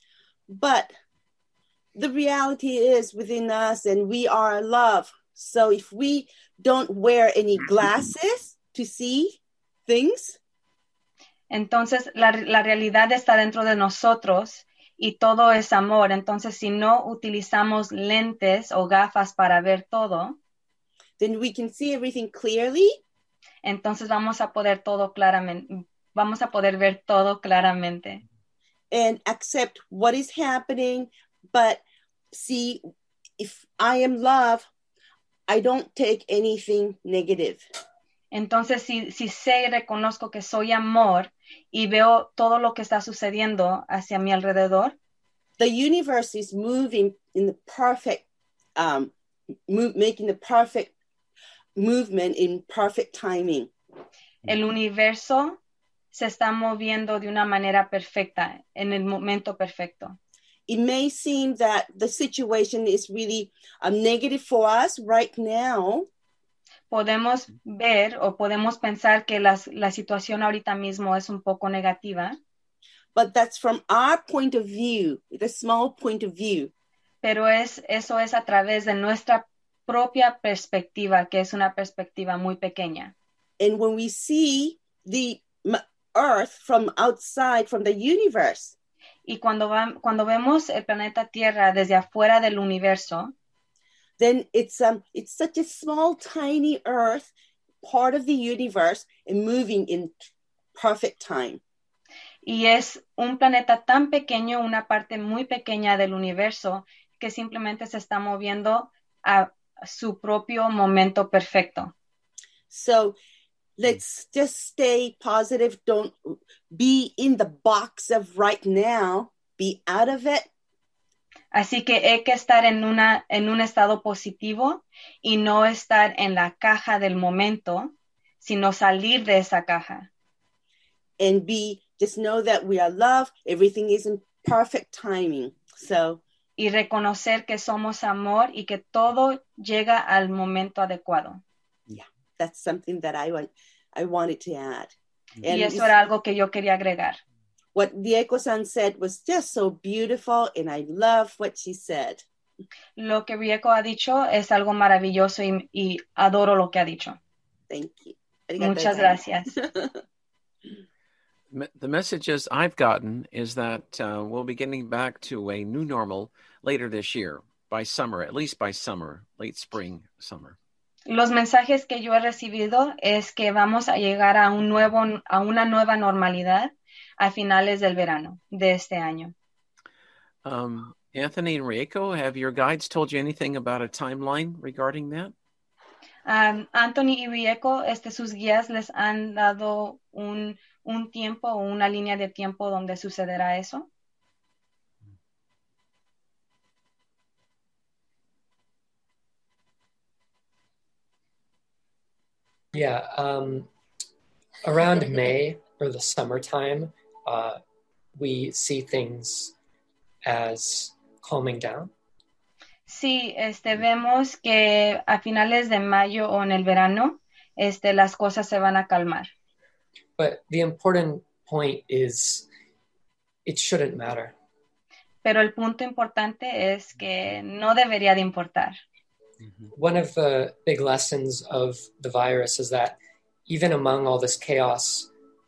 but the reality is within us and we are love. So if we don't wear any glasses to see things, entonces la, la realidad está dentro de nosotros y todo es amor. Entonces, si no utilizamos lentes o gafas para ver todo, then we can see everything clearly. entonces vamos a poder todo claramente, vamos a poder ver todo claramente And accept what is happening, but see, if I am love, I don't take anything negative. Entonces, si, si sé y reconozco que soy amor y veo todo lo que está sucediendo hacia mi alrededor, The universe is moving in the perfect, um, move, making the perfect movement in perfect timing. el universo se está moviendo de una manera perfecta, en el momento perfecto. It may seem that the situation is really um, negative for us right now, Podemos ver o podemos pensar que las, la situación ahorita mismo es un poco negativa, but that's from our point of view, the small point of view. pero es, eso es a través de nuestra propia perspectiva, que es una perspectiva muy pequeña. And when we see the Earth from outside, from the universe. Y cuando, va, cuando vemos el planeta Tierra desde afuera del universo, then it's um it's such a small, tiny Earth, part of the universe, and moving in perfect time. y es un planeta tan pequeño, una parte muy pequeña del universo, que simplemente se está moviendo a su propio momento perfecto. So let's just stay positive. Don't be in the box of right now. Be out of it. Así que hay que estar en, una, en un estado positivo y no estar en la caja del momento, sino salir de esa caja. And be, just know that we are loved. Everything is in perfect timing. So, Y reconocer que somos amor y que todo llega al momento adecuado. yeah, that's something that I want, I wanted to add. And Y eso era algo que yo quería agregar. what Rieko-san said was just so beautiful, and I love what she said. Lo que Rieko ha dicho es algo maravilloso y, y adoro lo que ha dicho. Thank you. Muchas gracias. The messages I've gotten is that uh, we'll be getting back to a new normal later this year, by summer, at least by summer, late spring, summer. Los mensajes que yo he recibido es que vamos a llegar a un nuevo, a una nueva normalidad a finales del verano de este año. Um, Anthony and Rieko, have your guides told you anything about a timeline regarding that? Um, Anthony y Rieko, este, sus guías les han dado un, un tiempo o una línea de tiempo donde sucederá eso. Yeah, um, around May or the summertime, uh, we see things as calming down. Sí, este, vemos que a finales de mayo o en el verano, este, las cosas se van a calmar. But the important point is it shouldn't matter. Pero el punto importante es que no debería de importar. One of the big lessons of the virus is that even among all this chaos,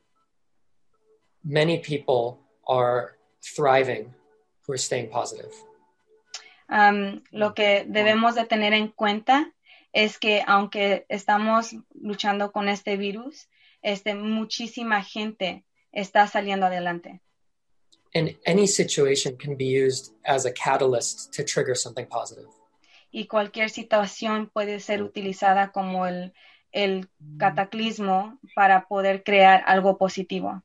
many people are thriving who are staying positive. Um, lo que debemos de tener en cuenta es que aunque estamos luchando con este virus, este, muchísima gente está saliendo adelante. And any situation can be used as a catalyst to trigger something positive. Y cualquier situación puede ser utilizada como el, el cataclismo para poder crear algo positivo.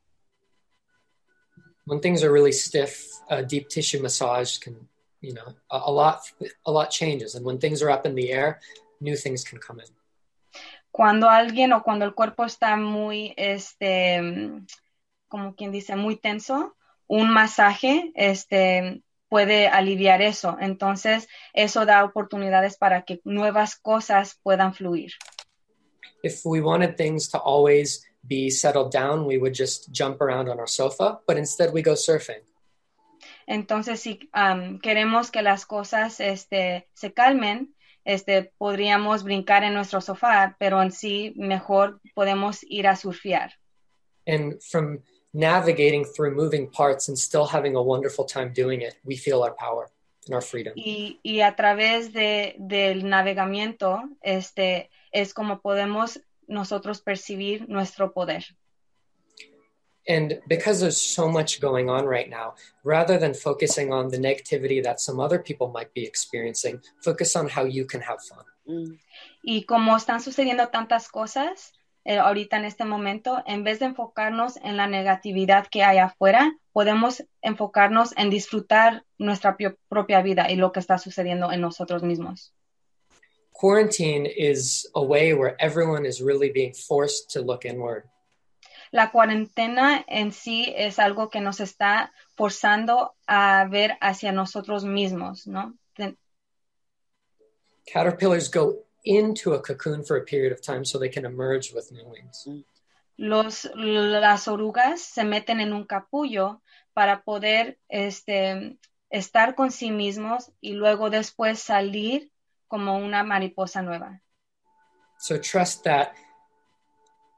When things are really stiff, a deep tissue massage can, you know, a, a lot, a lot changes. And when things are up in the air, new things can come in. Cuando alguien o cuando el cuerpo está muy, este, como quien dice, muy tenso, un masaje, este, puede aliviar eso. Entonces, eso da oportunidades para que nuevas cosas puedan fluir. If we wanted things to always be settled down, we would just jump around on our sofa, but instead we go surfing. Entonces, si um, queremos que las cosas este, se calmen, este, podríamos brincar en nuestro sofá, pero en sí mejor podemos ir a surfear. And from navigating through moving parts and still having a wonderful time doing it, we feel our power and our freedom. Y, y a través de, del navegamiento, este, es como podemos nosotros percibir nuestro poder. And because there's so much going on right now, rather than focusing on the negativity that some other people might be experiencing, focus on how you can have fun. Mm. Y como están sucediendo tantas cosas eh, ahorita en este momento, en vez de enfocarnos en la negatividad que hay afuera, podemos enfocarnos en disfrutar nuestra pio- propia vida y lo que está sucediendo en nosotros mismos. Quarantine is a way where everyone is really being forced to look inward. La cuarentena en sí es algo que nos está forzando a ver hacia nosotros mismos, ¿no? Ten- Caterpillars go into a cocoon for a period of time so they can emerge with new wings. Los, las orugas se meten en un capullo para poder este, estar con sí mismos y luego después salir como una mariposa nueva. So trust that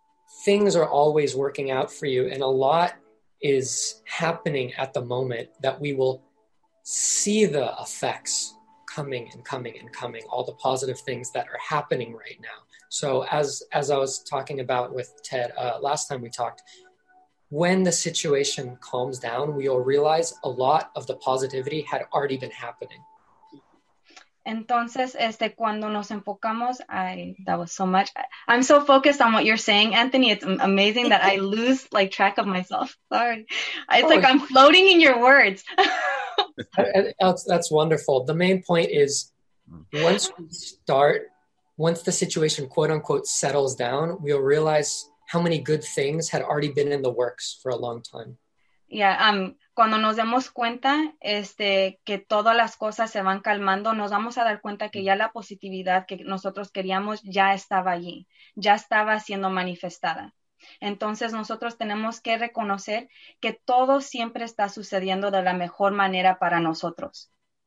things are always working out for you, and a lot is happening at the moment that we will see the effects coming and coming and coming, all the positive things that are happening right now. So as as I was talking about with Ted uh, last time we talked, when the situation calms down, we'll realize a lot of the positivity had already been happening. Entonces, este, cuando nos enfocamos, I, that was so much. I'm so focused on what you're saying, Anthony. It's amazing that I lose like track of myself. Sorry. It's oh, like I'm floating in your words. that's, that's wonderful. The main point is once we start, once the situation, quote unquote, settles down, we'll realize how many good things had already been in the works for a long time. Yeah, um, cuando nos demos cuenta este, que todas las cosas se van calmando, nos vamos a dar cuenta que ya la positividad que nosotros queríamos ya estaba allí, ya estaba siendo manifestada. Entonces nosotros tenemos que reconocer que todo siempre está sucediendo de la mejor manera para nosotros.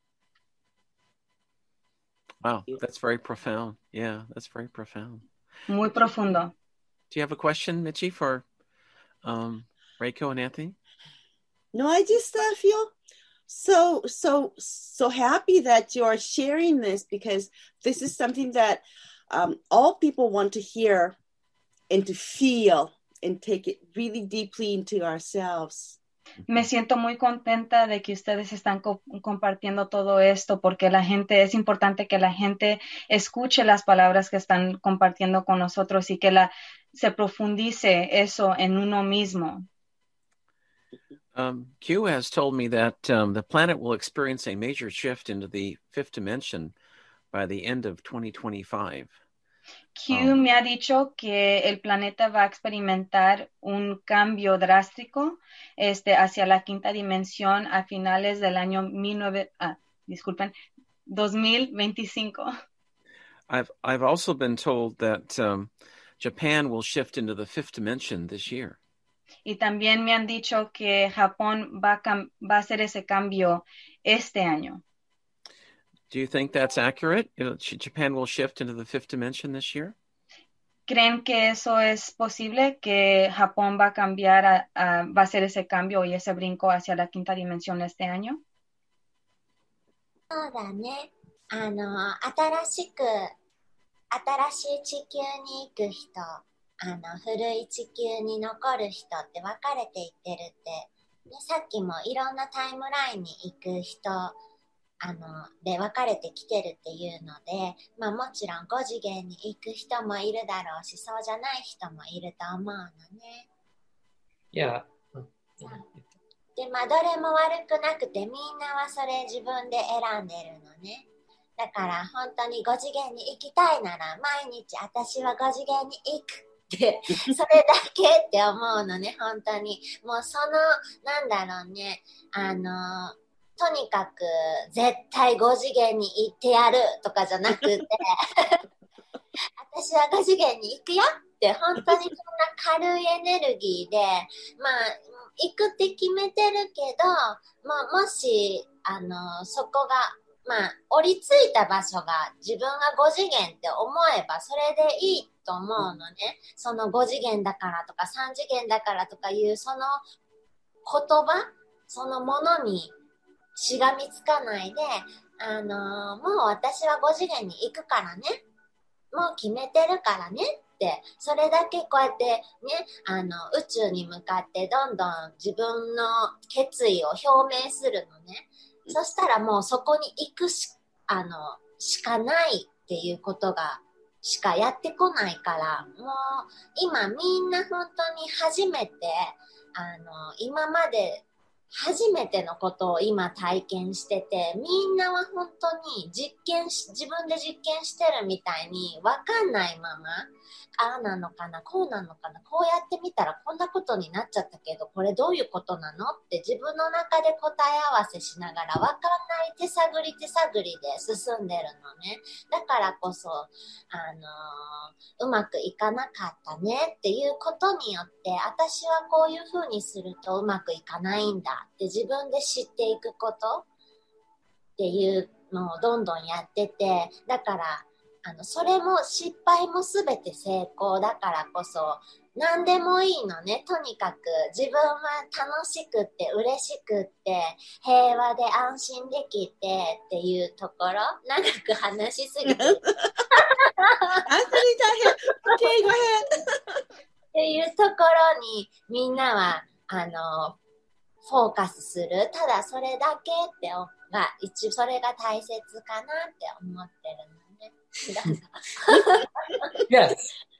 Wow, that's very profound. Yeah, that's very profound. Muy profundo. Do you have a question, Michi, for um, Reiko and Anthony? No, I just uh, feel so, so, so happy that you're sharing this, because this is something that um, all people want to hear and to feel and take it really deeply into ourselves. Me siento muy contenta de que ustedes están co- compartiendo todo esto, porque la gente, es importante que la gente escuche las palabras que están compartiendo con nosotros y que la, se profundice eso en uno mismo. Um, Q has told me that um, the planet will experience a major shift into the fifth dimension by the end of twenty twenty-five. Q um, me ha dicho que el planeta va a experimentar un cambio drástico este, hacia la quinta dimensión a finales del año mil nueve, ah, disculpen, dos mil veinticinco. I've I've also been told that um, Japan will shift into the fifth dimension this year. Y también me han dicho que Japón va a, cam- va a hacer ese cambio este año. Do you think that's accurate? You know, Japan will shift into the fifth dimension this year? ¿Creen que eso es posible? ¿Que Japón va a cambiar, a, a, va a hacer ese cambio y ese brinco hacia la quinta dimensión este año? そうだね。あの、新しく、新しい地球に行く人、あの、古い地球に残る人って分かれていってるって、ね、さっきもいろんなタイムラインに行く人、あの、で分かれてきてるっていうので、まあもちろんご次元に行く人もいるだろうし、そうじゃない人もいると思うのね。 Yeah. で、まあどれも悪くなくてみんなはそれ自分で選んでるのね。だから本当にご次元に行きたいなら毎日私はご次元に行くってそれだけって思うのね、本当に。もうそのなんだろうね、あのとにかく絶対ご次元に行ってやるとかじゃなくて私はご次元に行くよって本当にそんな軽いエネルギーで、まあ行くって決めてるけど、まあ、もしあのそこがまあ降り着いた場所が自分がご次元って思えばそれでいいと思うのね。そのご次元だからとかさん次元だからとかいうその言葉、そのものにしがみつかないで、あのもう私はご次元に行くからね、もう決めてるからねって、それだけこうやってね、あの宇宙に向かってどんどん自分の決意を表明するのね。そしたらもうそこに行くし、あの、しかないっていうことがしかやってこないから、もう今みんな本当に初めて、あの、今まで初めてのことを今体験してて、みんなは本当に実験し、自分で実験してるみたいに分かんないまま、ああなのかな、こうなのかな、こうやってみたらこんなことになっちゃったけど、これどういうことなのって自分の中で答え合わせしながら分かんない手探り手探りで進んでるのね。だからこそ、あのー、うまくいかなかったねっていうことによって、私はこういうふうにするとうまくいかないんだって自分で知っていくことっていうのをどんどんやってて、だからあのそれも失敗もすべて成功だからこそ何でもいいのね。とにかく自分は楽しくって嬉しくって平和で安心できてっていうところ、長く話しすぎてアンソニー大変 OK go ahead っていうところにみんなはあのフォーカスする。ただそれだけってが一それが大切かなって思ってるのね。 Yes.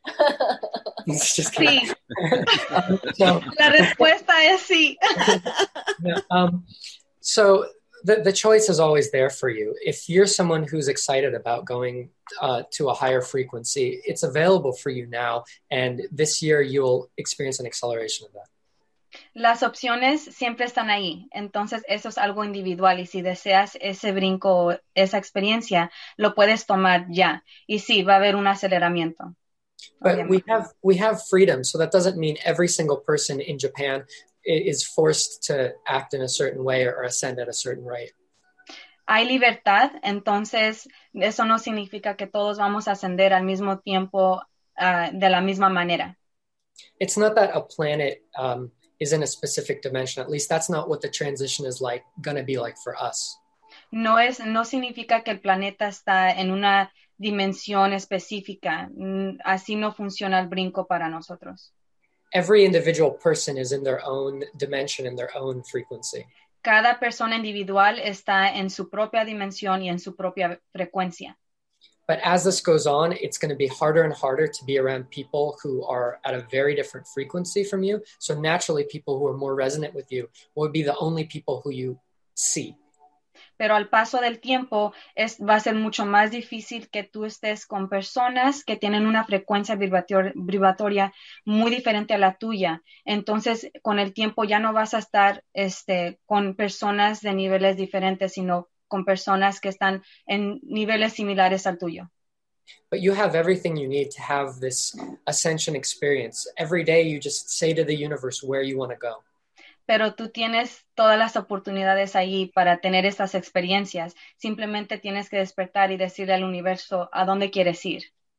Just kidding. Sí, so, la respuesta es sí. yeah, um, so the, the choice is always there for you. If you're someone who's excited about going uh, to a higher frequency, it's available for you now. And this year you'll experience an acceleration of that. Las opciones siempre están ahí, entonces eso es algo individual y si deseas ese brinco, esa experiencia, lo puedes tomar ya. Y sí, va a haber un aceleramiento. But we have we have freedom, so that doesn't mean every single person in Japan is forced to act in a certain way or ascend at a certain rate. Hay libertad, entonces eso no significa que todos vamos a ascender al mismo tiempo uh, de la misma manera. It's not that a planet um, is in a specific dimension. At least that's not what the transition is like going to be like for us. No es, no significa que el planeta está en una dimensión específica. Así no funciona el brinco para nosotros. Every individual person is in their own dimension, in their own frequency. Cada persona individual está en su propia dimensión y en su propia frecuencia. But as this goes on, it's going to be harder and harder to be around people who are at a very different frequency from you. So naturally, people who are more resonant with you will be the only people who you see. Pero al paso del tiempo es, va a ser mucho más difícil que tú estés con personas que tienen una frecuencia vibrator, vibratoria muy diferente a la tuya. Entonces, con el tiempo ya no vas a estar este, con personas de niveles diferentes, sino con personas que están en niveles similares al tuyo. But you have everything you need to have this ascension experience. Every day you just say to the universe where you want to go. Pero tú tienes todas las oportunidades ahí para tener estas experiencias. Simplemente tienes que despertar y decirle al universo a dónde quieres ir.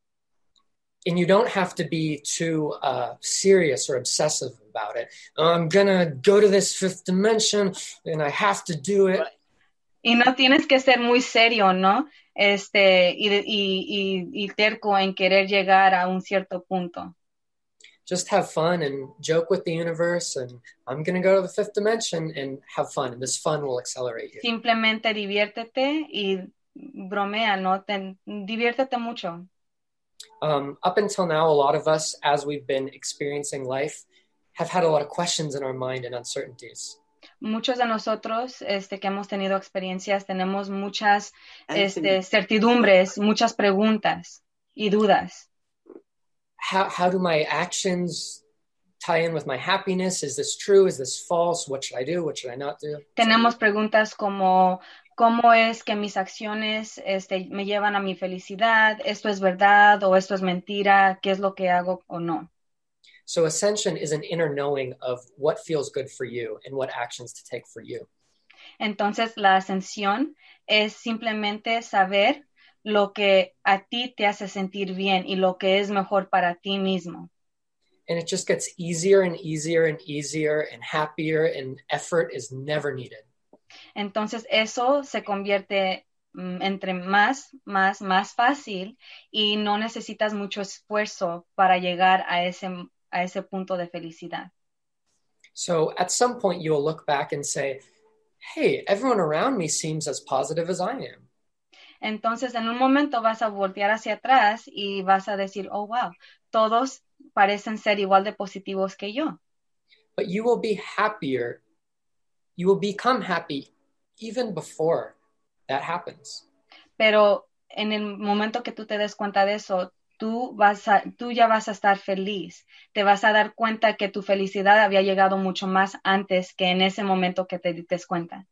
And you don't have to be too uh, serious or obsessive about it. I'm going to go to this fifth dimension and I have to do it. Y no tienes que ser muy serio, ¿no? Este, y, y, y, y terco en querer llegar a un cierto punto. Just have fun and joke with the universe, and I'm going to go to the fifth dimension and have fun, and this fun will accelerate you. Simplemente diviértete y bromea, ¿no? Te, diviértete mucho. Um, up until now, a lot of us, as we've been experiencing life, have had a lot of questions in our mind and uncertainties. Muchos de nosotros este, que hemos tenido experiencias tenemos muchas este, certidumbres, muchas preguntas y dudas. How, how do my actions tie in with my happiness? Is this true? Is this false? What should I do? What should I not do? Tenemos preguntas como, ¿cómo es que mis acciones este, me llevan a mi felicidad? ¿Esto es verdad o esto es mentira? ¿Qué es lo que hago o no? So ascension is an inner knowing of what feels good for you and what actions to take for you. Entonces, la ascensión es simplemente saber lo que a ti te hace sentir bien y lo que es mejor para ti mismo. And it just gets easier and easier and easier and happier, and effort is never needed. Entonces, eso se convierte mm, entre más, más, más fácil y no necesitas mucho esfuerzo para llegar a ese a ese punto de felicidad. So at some point you will look back and say, hey, everyone around me seems as positive as I am. Entonces, en un momento vas a voltear hacia atrás y vas a decir, oh, wow, todos parecen ser igual de positivos que yo. But you will be happier. You will become happy even before that happens. Pero en el momento que tú te des cuenta de eso, Tú, vas a, tú ya vas a estar feliz. Te vas a dar cuenta que tu felicidad había llegado mucho más antes que en ese momento que te des cuenta.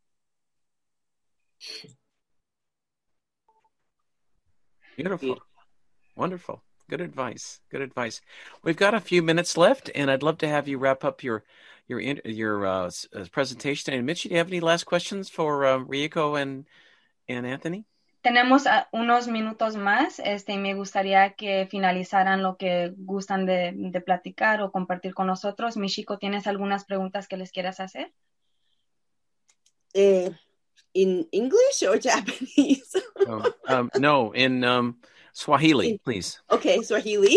Beautiful. Wonderful. Good advice. Good advice. We've got a few minutes left, and I'd love to have you wrap up your your your uh, presentation. And Mitchie, do you have any last questions for uh, Rieko and, and Anthony? Tenemos uh, unos minutos más, este, y me gustaría que finalizaran lo que gustan de, de platicar o compartir con nosotros. Michiko, ¿tienes algunas preguntas que les quieras hacer? Eh, in English or Japanese? Um, um, no, in um, Swahili, please. Okay, Swahili.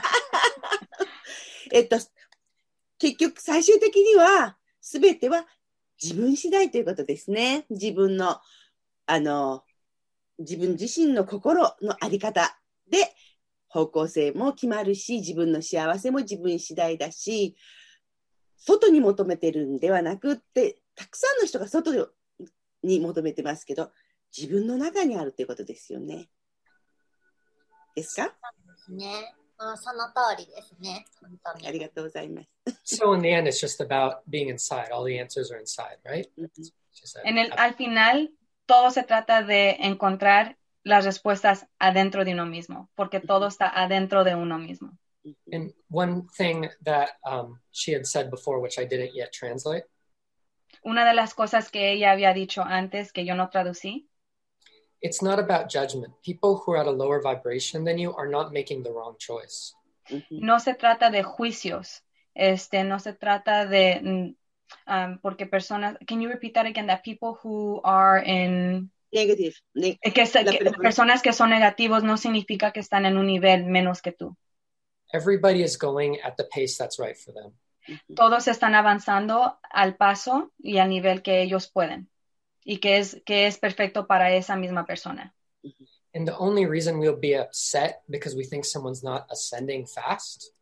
えっと、結局最終的には全ては自分次第ということですね。自分の、あの、自分自身の心のあり方で方向性も決まるし、自分の幸せも自分次第だし、外に求めてるんではなくって、たくさんの人が外に求めてますけど、自分の中にあるということですよね。ですか？ そうですね。あ、その通りですね。本当に。 ありがとうございます。 So in the end, it's just about being inside. All the answers are inside, right? En el, al final, todo se trata de encontrar las respuestas adentro de uno mismo, porque todo está adentro de uno mismo. And one thing that um, she had said before, which I didn't yet translate. Una de las cosas que ella había dicho antes que yo no traducí. It's not about judgment. People who are at a lower vibration than you are not making the wrong choice. No se trata de juicios. Este, no se trata de um, porque personas. Can you repeat that again? That people who are in Negative. Ne- que, que personas que son negativos no significa que están en un nivel menos que tú. Everybody is going at the pace that's right for them. Todos están avanzando al paso y al nivel que ellos pueden y que es que es perfecto para esa misma persona. And the only reason we'll be upset because we think someone's not ascending fast.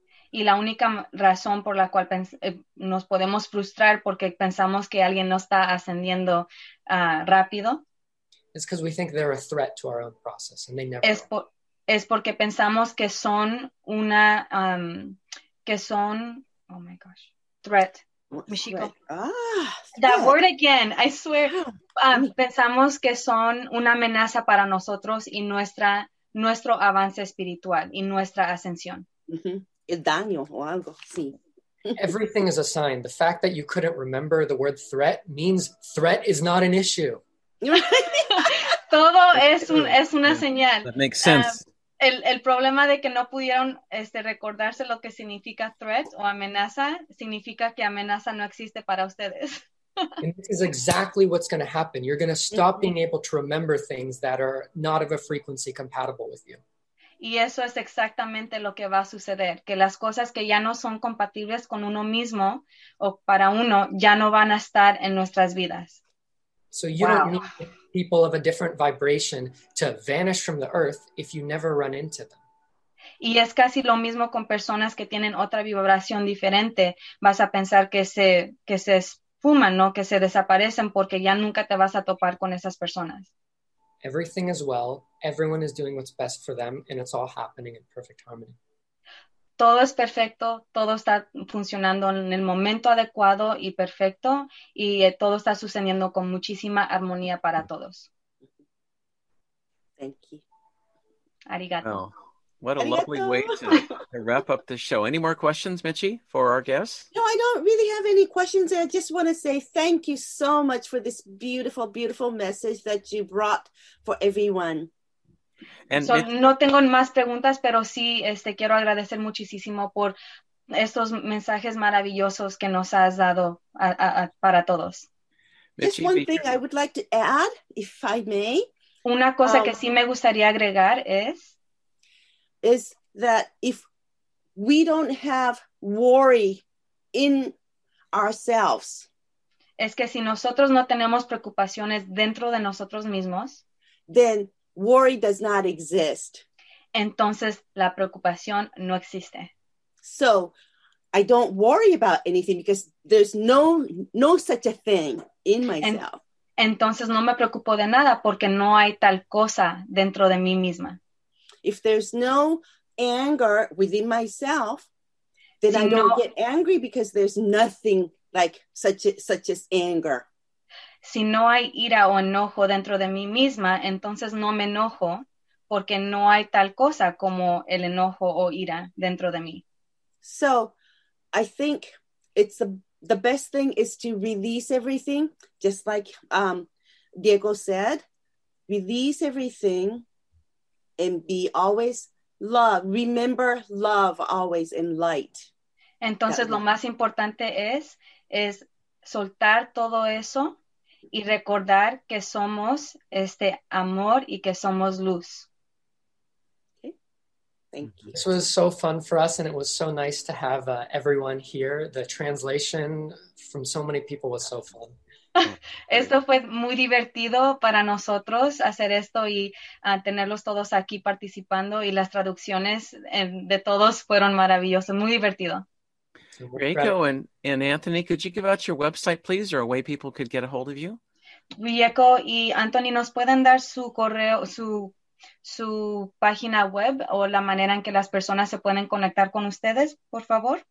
Y la única razón por la cual pens- eh, nos podemos frustrar porque pensamos que alguien no está ascendiendo uh, rápido. It's because we think they're a threat to our own process, and they never es, por, es porque pensamos que son una, um, que son, oh my gosh, threat. Michiko. Ah, that word again, I swear. Um, pensamos que son una amenaza para nosotros y nuestra, nuestro avance espiritual y nuestra ascensión. Uh-huh. El daño o algo, sí. Everything is a sign. The fact that you couldn't remember the word threat means threat is not an issue. Todo es, un, es una yeah, señal. That makes sense. Uh, el, el problema de que no pudieron este, recordarse lo que significa threat o amenaza, significa que amenaza no existe para ustedes. And this is exactly what's going to happen. You're going to stop being able to remember things that are not of a frequency compatible with you. Y eso es exactamente lo que va a suceder, que las cosas que ya no son compatibles con uno mismo o para uno ya no van a estar en nuestras vidas. So you Wow. don't need people of a different vibration to vanish from the earth if you never run into them. Y es casi lo mismo con personas que tienen otra vibración diferente. Vas a pensar que se, que se esfuman, ¿no? Que se desaparecen porque ya nunca te vas a topar con esas personas. Everything is well. Everyone is doing what's best for them, and it's all happening in perfect harmony. Todo es perfecto, todo está funcionando en el momento adecuado y perfecto, y eh, todo está sucediendo con muchísima armonía para todos. Thank you. Arigato. Wow. What a Arigato. lovely way to, to wrap up the show. Any more questions, Michi, for our guests? No, I don't really have any questions. I just want to say thank you so much for this beautiful, beautiful message that you brought for everyone. And So, Mitch, no tengo más preguntas, pero sí este, quiero agradecer muchísimo por estos mensajes maravillosos que nos has dado a, a, a, para todos. Just Michi, one be thing I careful. would like to add, if I may, Una cosa Um, que sí me gustaría agregar es is that if we don't have worry in ourselves, es que si nosotros no tenemos preocupaciones dentro de nosotros mismos, then worry does not exist. entonces la preocupación no existe. So I don't worry about anything because there's no no such a thing in myself. Entonces no me preocupo de nada porque no hay tal cosa dentro de mí misma. If there's no anger within myself, then Si I don't no- get angry because there's nothing like such a, such as anger. Si no hay ira o enojo dentro de mí misma, entonces no me enojo porque no hay tal cosa como el enojo o ira dentro de mí. So I think it's the the best thing is to release everything, just like um, Diego said. release everything and be always love. Remember love always in light. Entonces, lo más importante es, es soltar todo eso y recordar que somos este amor y que somos luz. Okay. Thank you. This was so fun for us, and it was so nice to have uh, everyone here. The translation from so many people was so fun. Esto fue muy divertido para nosotros hacer esto y uh, tenerlos todos aquí participando, y las traducciones eh, de todos fueron maravillosas, muy divertido. Reiko and, and Anthony, could you give out your website, please, or a way people could get a hold of you? Rieko y Anthony, ¿nos pueden dar su correo, su, su página web o la manera en que las personas se pueden conectar con ustedes, por favor?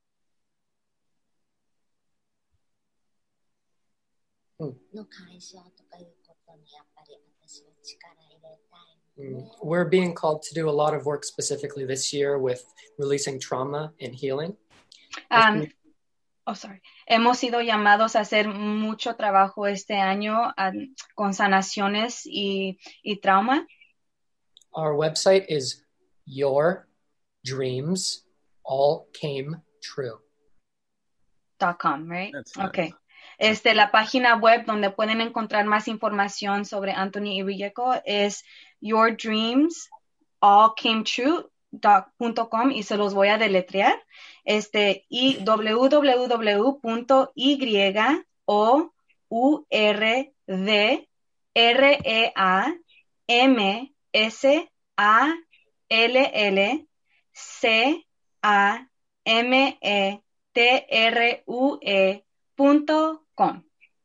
Mm. We're being called to do a lot of work specifically this year with releasing trauma and healing. Um, oh, sorry. Hemos sido llamados a hacer mucho trabajo este año um, con sanaciones y, y trauma. Our website is Your Dreams All Came True. Dot com, right? That's nice. Okay. Este, la página web donde pueden encontrar más información sobre Anthony y Rieko es your dreams all came true dot com, y se los voy a deletrear. Este, y w w w punto y o u r d r e a m s a l l c a m e t r u e punto com.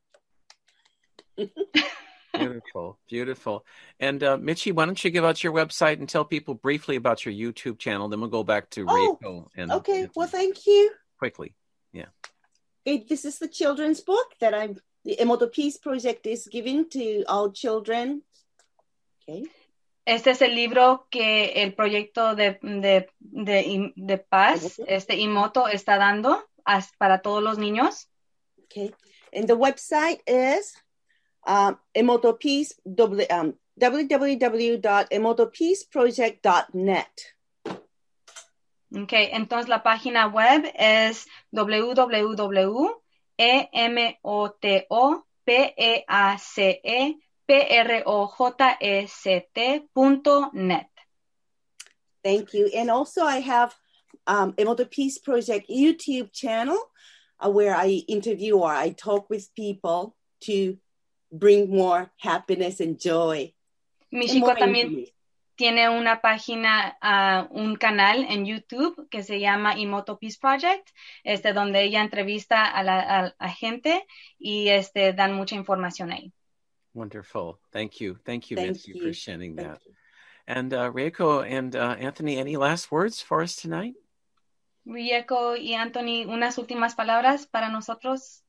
Beautiful, beautiful. And uh, Michi, why don't you give out your website and tell people briefly about your YouTube channel? Then we'll go back to Oh, Reiko. And, Okay, and well, thank you. quickly. Yeah. Okay, this is the children's book that I'm, the Emoto Peace Project is giving to all children. Okay. Este es el libro que el proyecto de, de, de, de paz, este Imoto, está dando as, para todos los niños. Okay. And the website is um, Emoto Peace, um, w w w dot emoto peace project dot net. Okay, entonces la página web es w w w punto emoto pace project punto net. Thank you. And also I have um, Emoto Peace Project YouTube channel uh, where I interview or I talk with people to bring more happiness and joy. Michiko también tiene una página, uh, un canal en YouTube que se llama Emoto Peace Project, este, donde ella entrevista a la a, a gente y este, dan mucha información ahí. Wonderful. Thank you. Thank you, Thank Mitzi, you. for sharing Thank that. you. And uh, Reiko and uh, Anthony, any last words for us tonight? Rieko y Anthony, unas últimas palabras para nosotros.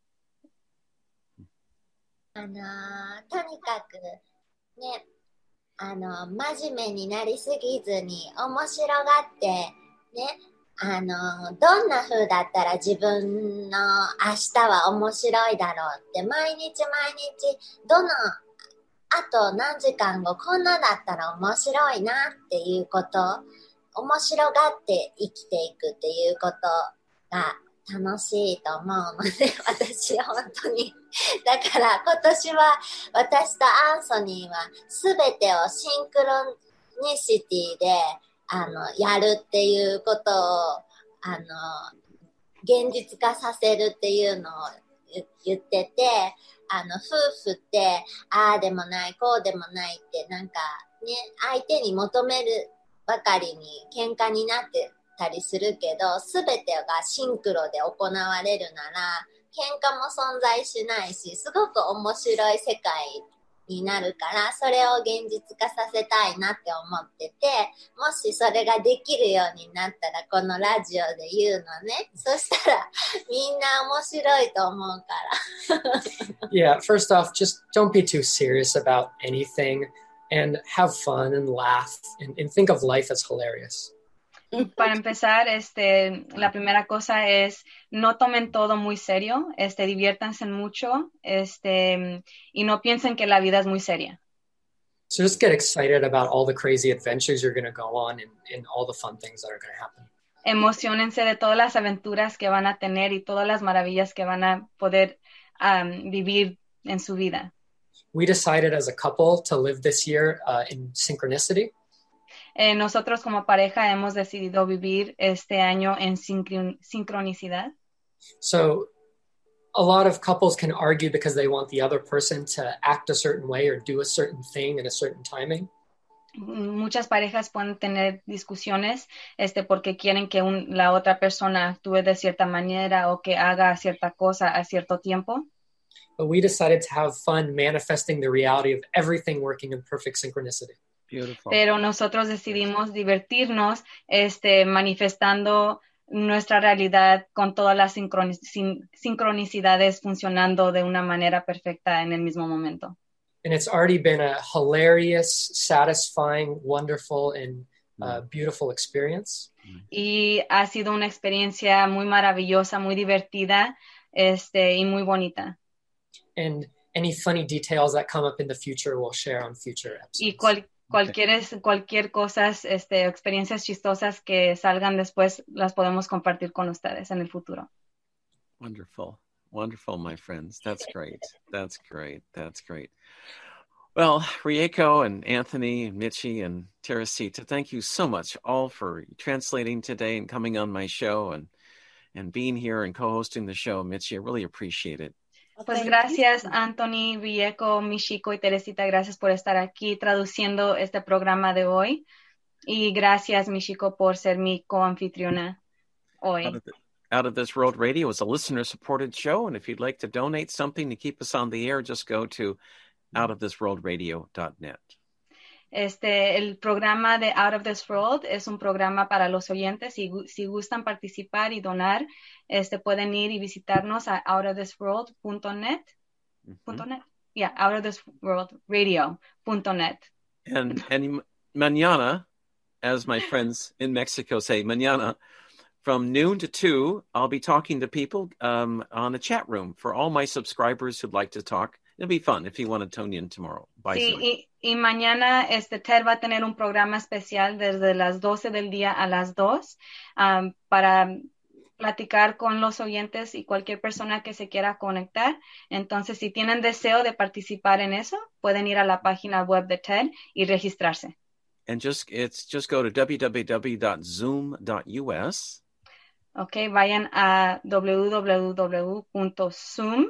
あのとにかくね、あの真面目になりすぎずに面白がってね、あのどんな風だったら自分の明日は面白いだろうって毎日毎日どのあと何時間後こんなだったら面白いなっていうこと面白がって生きていくっていうことが楽しいと思うので私は本当にだから今年は私とアンソニーは全てをシンクロニシティであのやるっていうことをあの現実化させるっていうのを言っててあの夫婦ってああでもないこうでもないってなんかね相手に求めるばかりに喧嘩になってたりするけど全てがシンクロで行われるなら喧嘩も存在しないしすごく面白い世界になるからそれを現実化させたいなって思っててもしそれができるようになったらこのラジオで言うのねそしたらみんな面白いと思うから Yeah, first off, just don't be too serious about anything and have fun and laugh and, and think of life as hilarious. Para empezar, este, la primera cosa es no tomen todo muy serio, este, diviértanse mucho, este, y no piensen que la vida es muy seria. So just get excited about all the crazy adventures you're going to go on and, and all the fun things that are going to happen. Emociónense de todas las aventuras que van a tener y todas las maravillas que van a poder um, vivir en su vida. We decided as a couple to live this year uh, in synchronicity. Eh, nosotros como pareja hemos decidido vivir este año en sincron- sincronicidad. So a lot of couples can argue because they want the other person to act a certain way or do a certain thing in a certain timing. Muchas parejas pueden tener discusiones este, porque quieren que un, la otra persona actúe de cierta manera o que haga cierta cosa a cierto tiempo. But we decided to have fun manifesting the reality of everything working in perfect synchronicity. Beautiful. Pero nosotros decidimos divertirnos este, manifestando nuestra realidad con todas las sincroni- sin- sincronicidades funcionando de una manera perfecta en el mismo momento. And it's already been a hilarious, satisfying, wonderful, and uh, beautiful experience. Y ha sido una experiencia muy maravillosa, muy divertida este, y muy bonita. And any funny details that come up in the future we'll share on future episodes. Y cual, cualquier, cualquier cosas, este, experiencias chistosas que salgan después, las podemos compartir con ustedes en el futuro. Wonderful. Wonderful, my friends. That's great. That's great. That's great. Well, Rieko and Anthony and Michi and Teresita, thank you so much all for translating today and coming on my show and, and being here and co-hosting the show. Michi, I really appreciate it. Pues gracias, Anthony, Rieko, Michiko y Teresita. Gracias por estar aquí traduciendo este programa de hoy. Y gracias, Michiko, por ser mi co-anfitriona hoy. Out of, the, Out of This World Radio is a listener-supported show, and if you'd like to donate something to keep us on the air, just go to out of this world radio dot net. Este, el programa de Out of This World es un programa para los oyentes. Si, si gustan participar y donar, este, pueden ir y visitarnos a out of this world dot net. Mm-hmm. .net? Yeah, out of this world radio dot net. And, and mañana, as my friends in Mexico say, mañana, from noon to two, I'll be talking to people um, on a chat room for all my subscribers who'd like to talk. It'll be fun if you want to tune in tomorrow. Bye. Sí, y, y mañana este Ted va a tener un programa especial desde las doce del día a las dos um, para platicar con los oyentes y cualquier persona que se quiera conectar. Entonces, si tienen deseo de participar en eso, pueden ir a la página web de Ted y registrarse. And just it's just go to w w w dot zoom dot u s. Ok, vayan a w w w dot zoom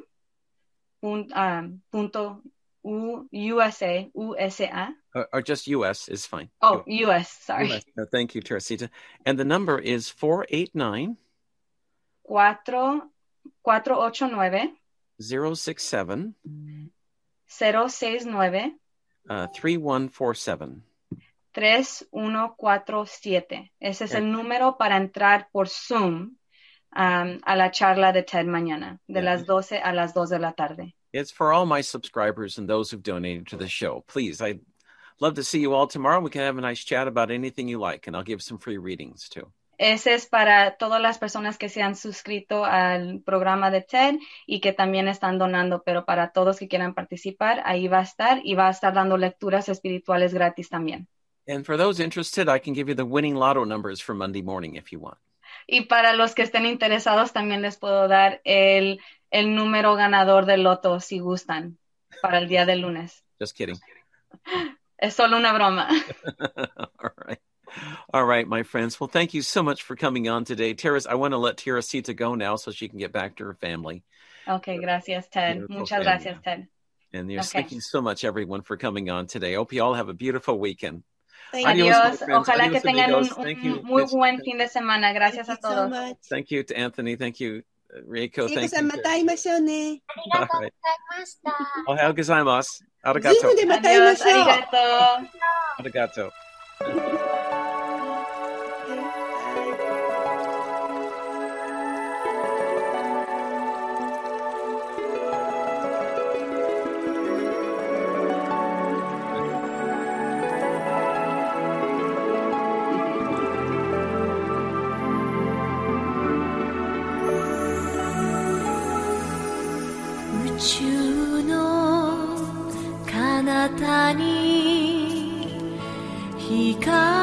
dot u s a, U S A. Or, or just U S is fine. Oh, U S, sorry. U S. No, thank you, Teresita. And the number is four eight nine, cuatro ocho nueve, zero six seven, cero seis nueve, uh, three one four seven. tres uno cuatro siete. Ese es el número para entrar por Zoom um, a la charla de Ted mañana, de Yeah. las doce a las dos de la tarde. It's for all my subscribers and those who've donated to the show. Please, I'd love to see you all tomorrow. We can have a nice chat about anything you like, and I'll give some free readings too. Ese es para todas las personas que se han suscrito al programa de Ted y que también están donando, pero para todos que quieran participar, ahí va a estar y va a estar dando lecturas espirituales gratis también. And for those interested, I can give you the winning lotto numbers for Monday morning if you want. Y para los que estén interesados, también les puedo dar el, el número ganador del loto, si gustan, para el día del lunes. Just kidding. Es solo una broma. All right. All right, my friends. Well, thank you so much for coming on today. Teres, I want to let Teresita go now so she can get back to her family. Ok, gracias, Ted. Beautiful Muchas family. gracias, Ted. And yes, Okay. thank you so much, everyone, for coming on today. Hope you all have a beautiful weekend. Thank Adios, you. my Adiós. friends. Ojalá que Adios, tengan un, amigos. Thank un you, muy Miss- buen fin de semana. Gracias a Thank you so todos. much. Thank you to Anthony. Thank you, uh, Rieko. Thank さん、 you. また会いましょうね。 ありがとうございました。 Ohayou gozaimasu. ズー Arigato. ムでまた会いま Adiós, しょう。 arigato. Arigato. 「宇宙の彼方に光